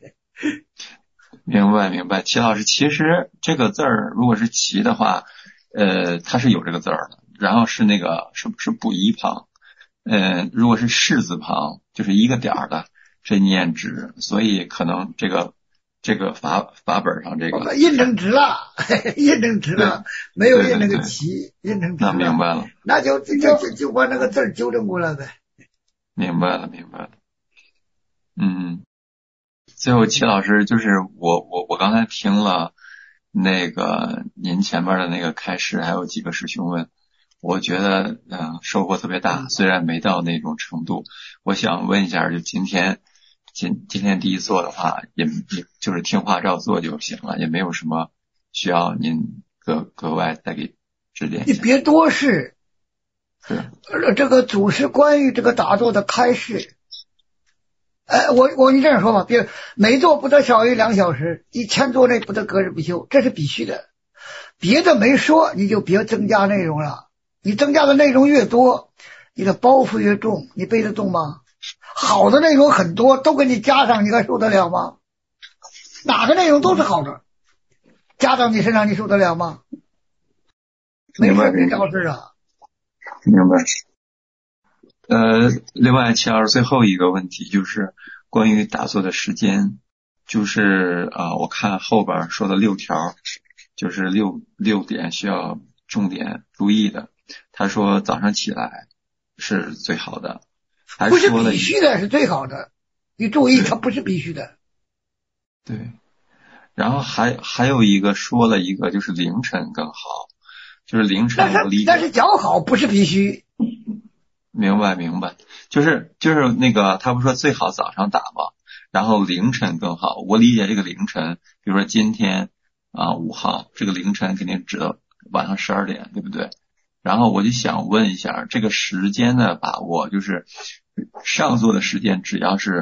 明白明白。齐老师，其实这个字儿如果是齐的话，呃，它是有这个字儿的，然后是那个是是补一旁，呃，如果是士字旁就是一个点儿的，这念直，所以可能这个。这个法法本上这个印成直了，印成直了，没有印那个齐，印成直了。 那明白了， 那就就就就把那个字纠正过来呗。 明白了，明白了。嗯，最后齐老师，就是我我我刚才听了那个您前面的那个开示，还有几个师兄问，我觉得嗯、呃、收获特别大，虽然没到那种程度，我想问一下，就今天。今今天第一座的话，也也就是听话照做就行了，也没有什么需要您格格外再给指点。 你别多事。 是。 这个祖师关于这个打坐的开示，哎，我我你这样说吧，别每座不得少于两小时，一千座内不得隔日不休，这是必须的。别的没说，你就别增加内容了。你增加的内容越多，你的包袱越重，你背得动吗？好的内容很多，都给你加上，你还受得了吗？哪个内容都是好的，加到你身上，你受得了吗？没事没招事啊。 明白。呃，另外，齐老师最后一个问题就是关于打坐的时间，就是啊、呃，我看后边说的六条，就是六六点需要重点注意的。他说早上起来是最好的。 不是必须的，是最好的。你注意，它不是必须的。 对，然后还还有一个说了一个，就是凌晨更好，就是凌晨我理解。 但是较好不是必须。 明白明白，就是就是那个他不说最好早上打吗？然后凌晨更好。我理解这个凌晨，比如说今天啊五号，这个凌晨肯定指到晚上十二点，对不对？然后我就想问一下，这个时间的把握，就是上座的时间，只要是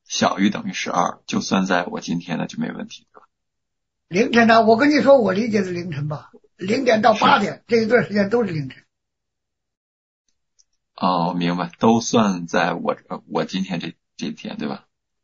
小于等于十二，就算在我今天的就没问题，对吧？ 凌晨呢，我跟你说，我理解的凌晨吧，零点到八点这一段时间都是凌晨。 哦，明白，都算在我我今天这这一天，对吧？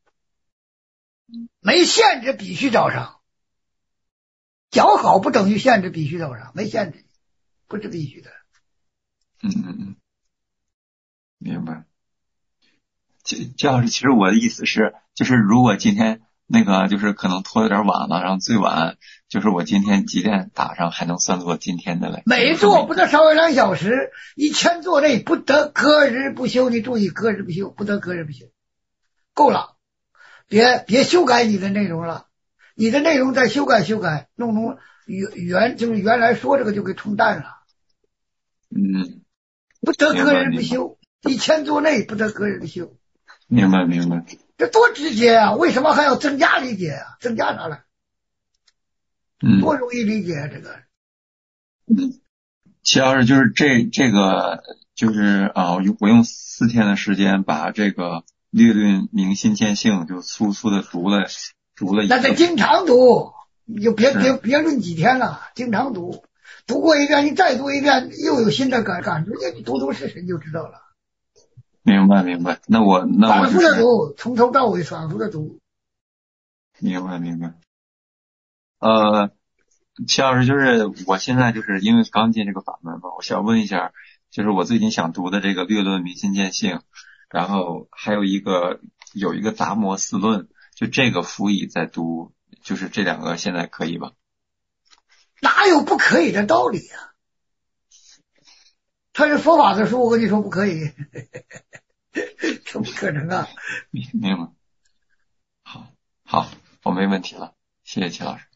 没限制必须早上，脚好不等于限制必须早上，没限制，不是必须的。 嗯嗯嗯，明白。这要是其实我的意思是，就是如果今天那个就是可能拖有点晚了，然后最晚就是我今天几点打上还能算作今天的嘞？ 每做不得少于两小时，一千做内不得隔日不休。你注意，隔日不休，不得隔日不休，够了，别别修改你的内容了，你的内容再修改修改，弄弄原原就是原来说这个就给冲淡了。 嗯， 不得隔日不休，一千做内不得隔日不休。 明白明白， 这多直接啊！为什么还要增加理解啊？增加啥了？ 嗯， 多容易理解啊！这个， 嗯，齐老师就是这这个就是啊，我用四天的时间把这个略论明心见性就粗粗的读了读了一遍。 那得经常读，你就别别别论几天了，经常读，读过一遍，你再读一遍，又有新的感感触，你读读试试你就知道了。 明白明白，那我那我、就是、 反复的读，从头到尾反复的读。 明白明白。呃，齐老师，就是我现在就是因为刚进这个法门嘛，我想问一下，就是我最近想读的这个略论明心见性，然后还有一个有一个达摩四论，就这个辅以在读，就是这两个现在可以吧？ 哪有不可以的道理啊？他是佛法的书，我跟你说不可以，这不可能啊！ 明明白。好，好，我没问题了，谢谢齐老师。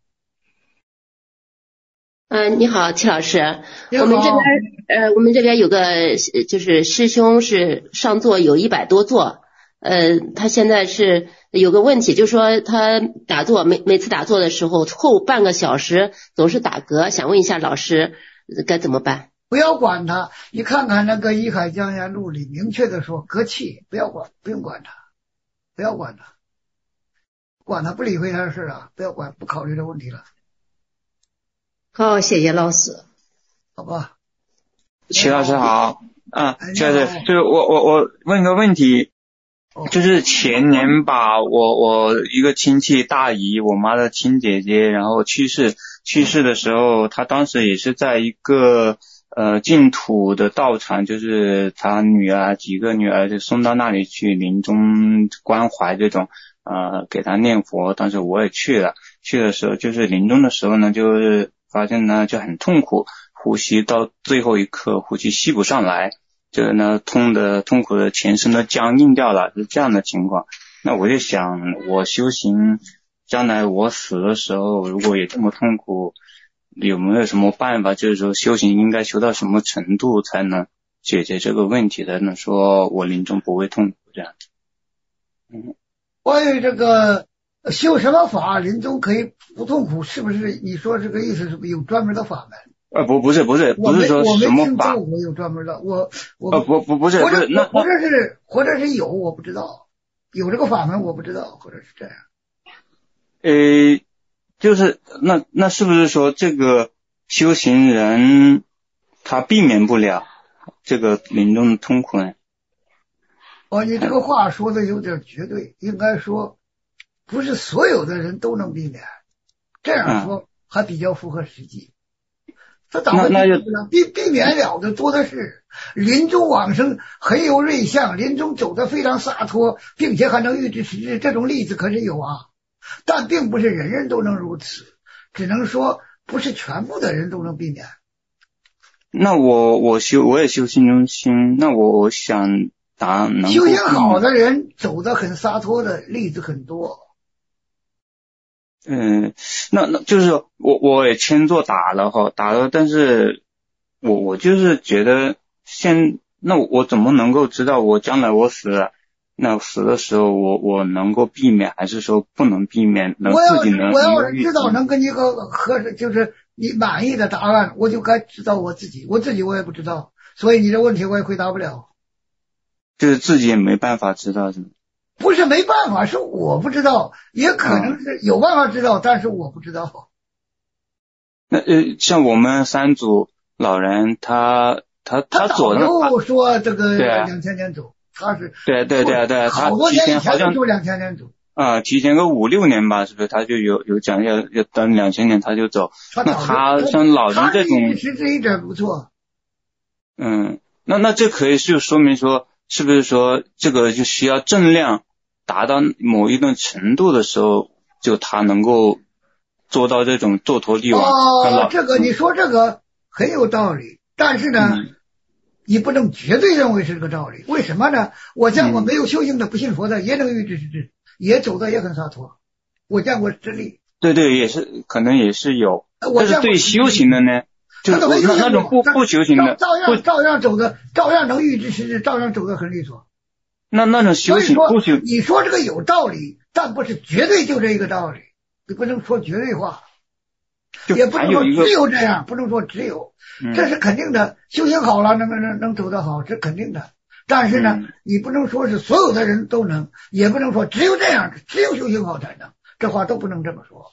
嗯、呃，你好，齐老师，我们这边呃，我们这边有个就是师兄是上座有一百多座，呃，他现在是有个问题，就是说他打坐每每次打坐的时候后半个小时总是打嗝，想问一下老师该怎么办？ 不要管他，你看看那个《一海江言录》里明确的说嗝气，不要管，不用管他，不要管他，管他不理会他的事啊，不要管，不考虑这问题了。 好，谢谢老师。 好吧。 齐老师好，啊，就是就是我我我问个问题，就是前年吧，我我一个亲戚大姨，我妈的亲姐姐，然后去世，去世的时候，她当时也是在一个呃净土的道场，就是她女儿几个女儿就送到那里去临终关怀这种，呃给她念佛，当时我也去了，去的时候就是临终的时候呢，就是发现呢就很痛苦，呼吸到最后一刻呼吸吸不上来，这个呢痛的痛苦的全身都僵硬掉了，是这样的情况。那我就想，我修行将来我死的时候如果也这么痛苦，有没有什么办法，就是说修行应该修到什么程度才能解决这个问题的呢？说我临终不会痛苦这样。嗯， 关于这个修什么法临终可以不痛苦，是不是你说这个意思？是不是有专门的法门？ 呃，不，不是，不是，不是说什么法， 我没听说过有专门的，我我呃，不不不是， 或者不是那或者是或者是有，我不知道，有这个法门我不知道，或者是这样。 呃，就是那那是不是说这个修行人他避免不了这个临终的痛苦呢？ 哦，你这个话说的有点绝对，应该说不是所有的人都能避免，这样说还比较符合实际。他咋会避免不了？避避免了的多的是，临终往生很有瑞相，临终走得非常洒脱，并且还能预知时至，这种例子可是有啊。但并不是人人都能如此，只能说不是全部的人都能避免。 那我我修我也修心中心，那我我想答能修行好的人走得很洒脱的例子很多。 嗯，那那就是我我也签作打了哈，打了，但是我我就是觉得现那我怎么能够知道我将来我死了，那死的时候我我能够避免，还是说不能避免？能自己能我要是知道能给你个合适就是你满意的答案，我就该知道我自己，我自己我也不知道，所以你这问题我也回答不了。 就是自己也没办法知道是吗？ 不是没办法，是我不知道，也可能是有办法知道，嗯、但是我不知道。 那呃，像我们三组老人，他他他走的又说这个两千年走，他是对对对对， 好多年以前就说两千年走。 啊，提前个五六年吧，是不是？他就有有讲要要等两千年他就走。 他那他像老人这种， 其实一点不错。 嗯，那那这可以就说明说，是不是说这个就需要正量达到某一定程度的时候，就他能够做到这种坐头地王？ 哦，这个你说这个很有道理，但是呢，嗯、你不能绝对认为是这个道理。为什么呢？我见过没有修行的不信佛的，也能预知是知。也走的也很洒脱，我见过实例。 对对，也是可能也是有，但是对修行的呢，就那那种不不修行的， 照样照样走的，照样能预知实质，照样走的很利索。 那那种修行不修， 你说这个有道理，但不是绝对就这一个道理，你不能说绝对化，也不能说只有这样，不能说只有， 嗯、 这是肯定的。修行好了，能能能走得好，这肯定的。但是呢，嗯、你不能说是所有的人都能，也不能说只有这样，只有修行好才能，这话都不能这么说。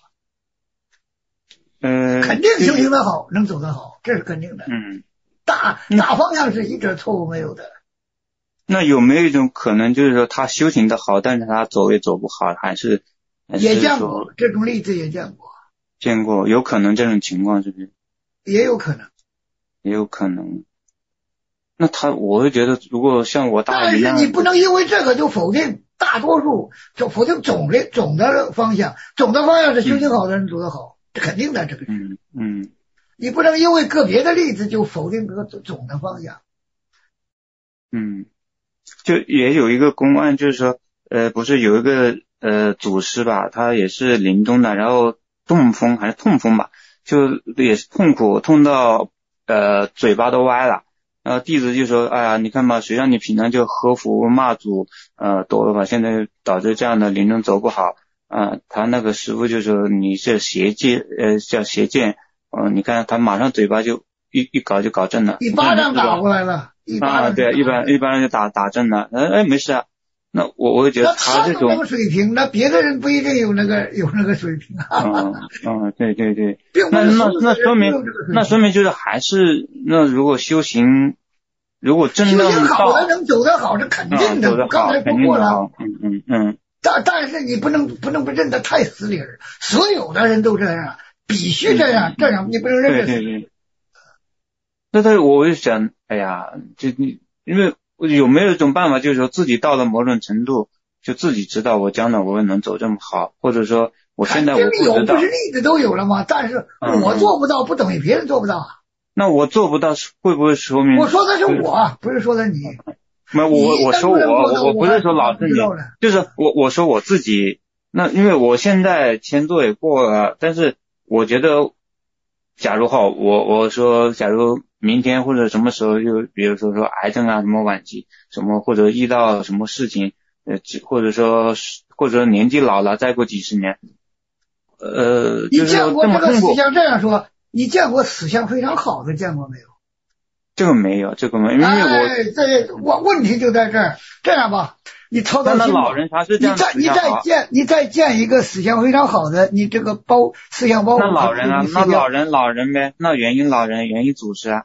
嗯， 肯定修行的好，能走得好，这是肯定的。 嗯， 大大方向是一点错误没有的。 那有没有一种可能，就是说他修行的好，但是他走也走不好，还是？还是也见过这种例子，也见过。 见过，有可能这种情况是不是？ 也有可能。 也有可能。那他，我会觉得，如果像我大姨， 但是你不能因为这个就否定大多数，就否定总的总的方向。总的方向是修行好的人走得好，这、嗯、肯定的，这个是。 嗯嗯。 你不能因为个别的例子就否定这个总的方向。 嗯，就也有一个公案，就是说，呃，不是有一个呃祖师吧，他也是临终的，然后中风还是痛风吧，就也是痛苦，痛到呃嘴巴都歪了。然后弟子就说，哎呀，你看吧，谁让你平常就喝福骂祖呃多了吧，现在导致这样的临终走不好啊、呃。他那个师傅就说你是邪见，呃叫邪见，呃你看他马上嘴巴就一一搞就搞正了， 一巴掌打过来了，一巴啊对，一般一般人就打打正了，哎哎没事啊。那我我觉得他这种那个水平，那别的人不一定有那个有那个水平啊。 嗯嗯，对对对，那那那说明那说明就是还是那如果修行，如果真的修行好的能走得好是肯定的， 嗯、 刚才说过了。 嗯嗯嗯。 但但是你不能不能不认得太死理儿，所有的人都这样，必须这样，嗯、这样你不能认得。 对对对。那他我就想，哎呀，就你因为。有没有一种办法，就是说自己到了某种程度，就自己知道我将来我能走这么好，或者说我现在我不知道。 有不是例子都有了吗？但是我做不到，不等于别人做不到啊。 那我做不到，会不会说明？ 我说的是我，不是说的你。 没有，我我说我我不是说老是你，就是我我说我自己。那因为我现在签作也过了，但是我觉得，假如哈，我我说假如。明天或者什么时候就比如说说癌症啊什么晚期什么或者遇到什么事情呃或者说或者年纪老了再过几十年呃你见过这个死相这样说你见过死相非常好的见过没有？ 这个没有这个没有因为我哎这我问题就在这儿这样吧你操操心吧， 那老人他是这样， 你再你再见你再见一个死相非常好的，你这个包思想包。 那老人啊，那老人老人呗，那元婴老人元婴祖师啊，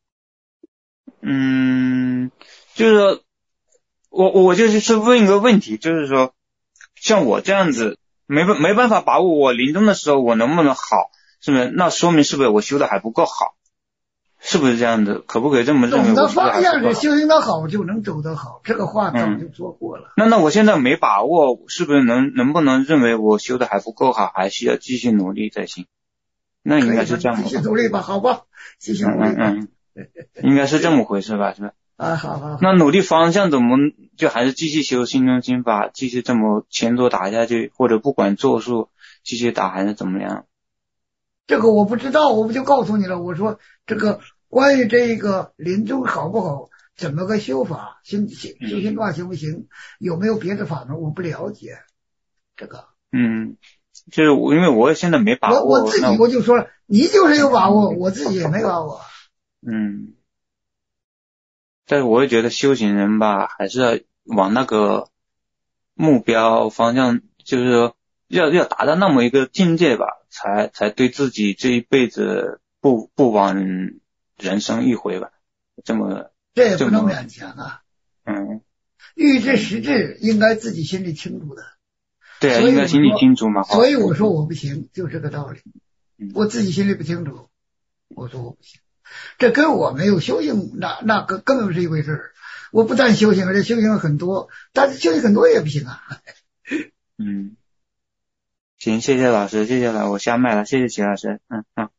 嗯，就是说我我就是问一个问题，就是说像我这样子没办没办法把握我临终的时候我能不能好，是不是？那说明是不是我修的还不够好？是不是这样的？可不可以这么认为？ 总的方向是修行的好就能走得好，这个话早就说过了。 嗯、那那我现在没把握，是不是能能不能认为我修的还不够好，还需要继续努力才行？那应该是这样。 继续努力吧，好吧，继续努力吧。 嗯嗯，应该是这么回事吧，是吧？ 啊，好好。 那努力方向怎么就还是继续修心中心法，继续这么前座打下去，或者不管做数继续打还是怎么样？ 这个我不知道，我不就告诉你了。我说这个关于这个临终好不好，怎么个修法，行行修心法行不行？有没有别的法门？我不了解这个。 嗯，就是我因为我现在没把握， 我我自己我就说了，你就是有把握，我自己也没把握。 嗯，但是我也觉得修行人吧，还是要往那个目标方向，就是说要要达到那么一个境界吧，才才对自己这一辈子不不枉人生一回吧，这么这也不能勉强啊。 嗯， 欲知实质，应该自己心里清楚的。 对啊，应该心里清楚嘛。 所以我说我不行，就这个道理。我自己心里不清楚，我说我不行。这跟我没有修行，那那根根本不是一回事儿。我不但修行，而且修行很多，但是修行很多也不行啊。 嗯，行，谢谢老师，谢谢了，我下麦了，谢谢齐老师。嗯嗯。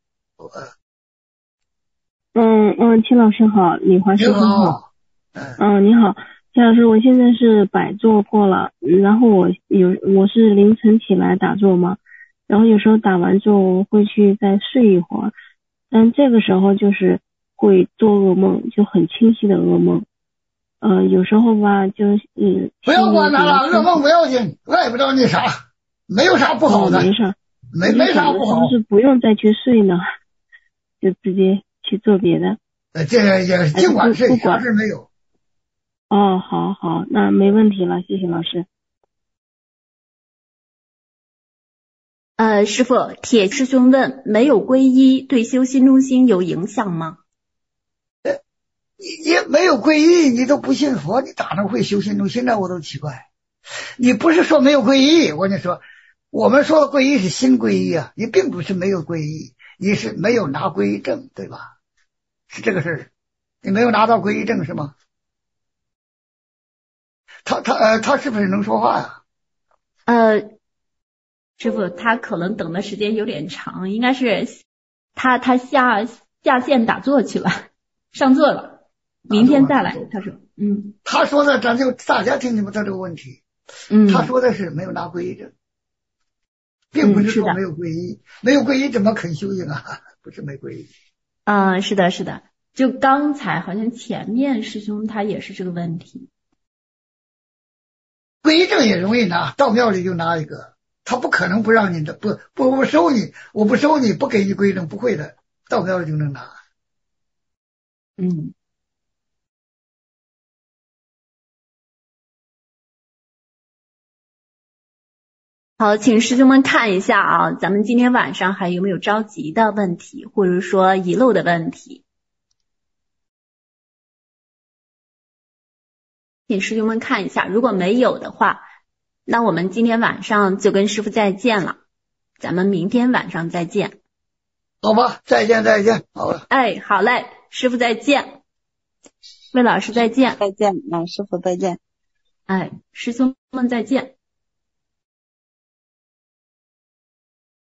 嗯嗯，齐老师好，李华师傅好。嗯，你好，齐老师，我现在是打坐过了，然后我有我是凌晨起来打坐嘛，然后有时候打完之后我会去再睡一会儿，但这个时候就是会做噩梦，就很清晰的噩梦。呃，有时候吧，就是嗯， 不要管他了，噩梦不要紧，我也不知道那啥，没有啥不好的， 哦、没啥， 没没啥不好， 是不用再去睡呢，就直接去做别的。 呃，这也尽管是啥事没有。 哦，好好，那没问题了，谢谢老师。 呃，师父，铁师兄问，没有皈依对修心中心有影响吗？ 你你没有皈依，你都不信佛，你咋能会修心中心呢？我都奇怪。你不是说没有皈依，我跟你说，我们说的皈依是新皈依啊，你并不是没有皈依，你是没有拿皈依证，对吧？是这个事儿，你没有拿到皈依证是吗？他他呃他是不是能说话呀？ 呃，师傅，他可能等的时间有点长，应该是他他下下线打坐去了，上座了。明天再来，他说，嗯， 他说的咱就大家听听他这个问题， 嗯， 他说的是没有拿皈依证，并不是说没有皈依，嗯、没有皈依怎么肯修行啊？不是没皈依， 啊、呃，是的，是的，就刚才好像前面师兄他也是这个问题， 皈依证也容易拿，到庙里就拿一个，他不可能不让你的，不不不收你，我不收你，不给你皈依证，不会的，到庙里就能拿， 嗯。好，请师兄们看一下啊，咱们今天晚上还有没有着急的问题，或者说遗漏的问题？请师兄们看一下，如果没有的话，那我们今天晚上就跟师父再见了，咱们明天晚上再见。 好吧，再见再见，好了。 哎，好嘞，师父再见，魏老师再见， 再见，老师傅再见， 哎，师兄们再见。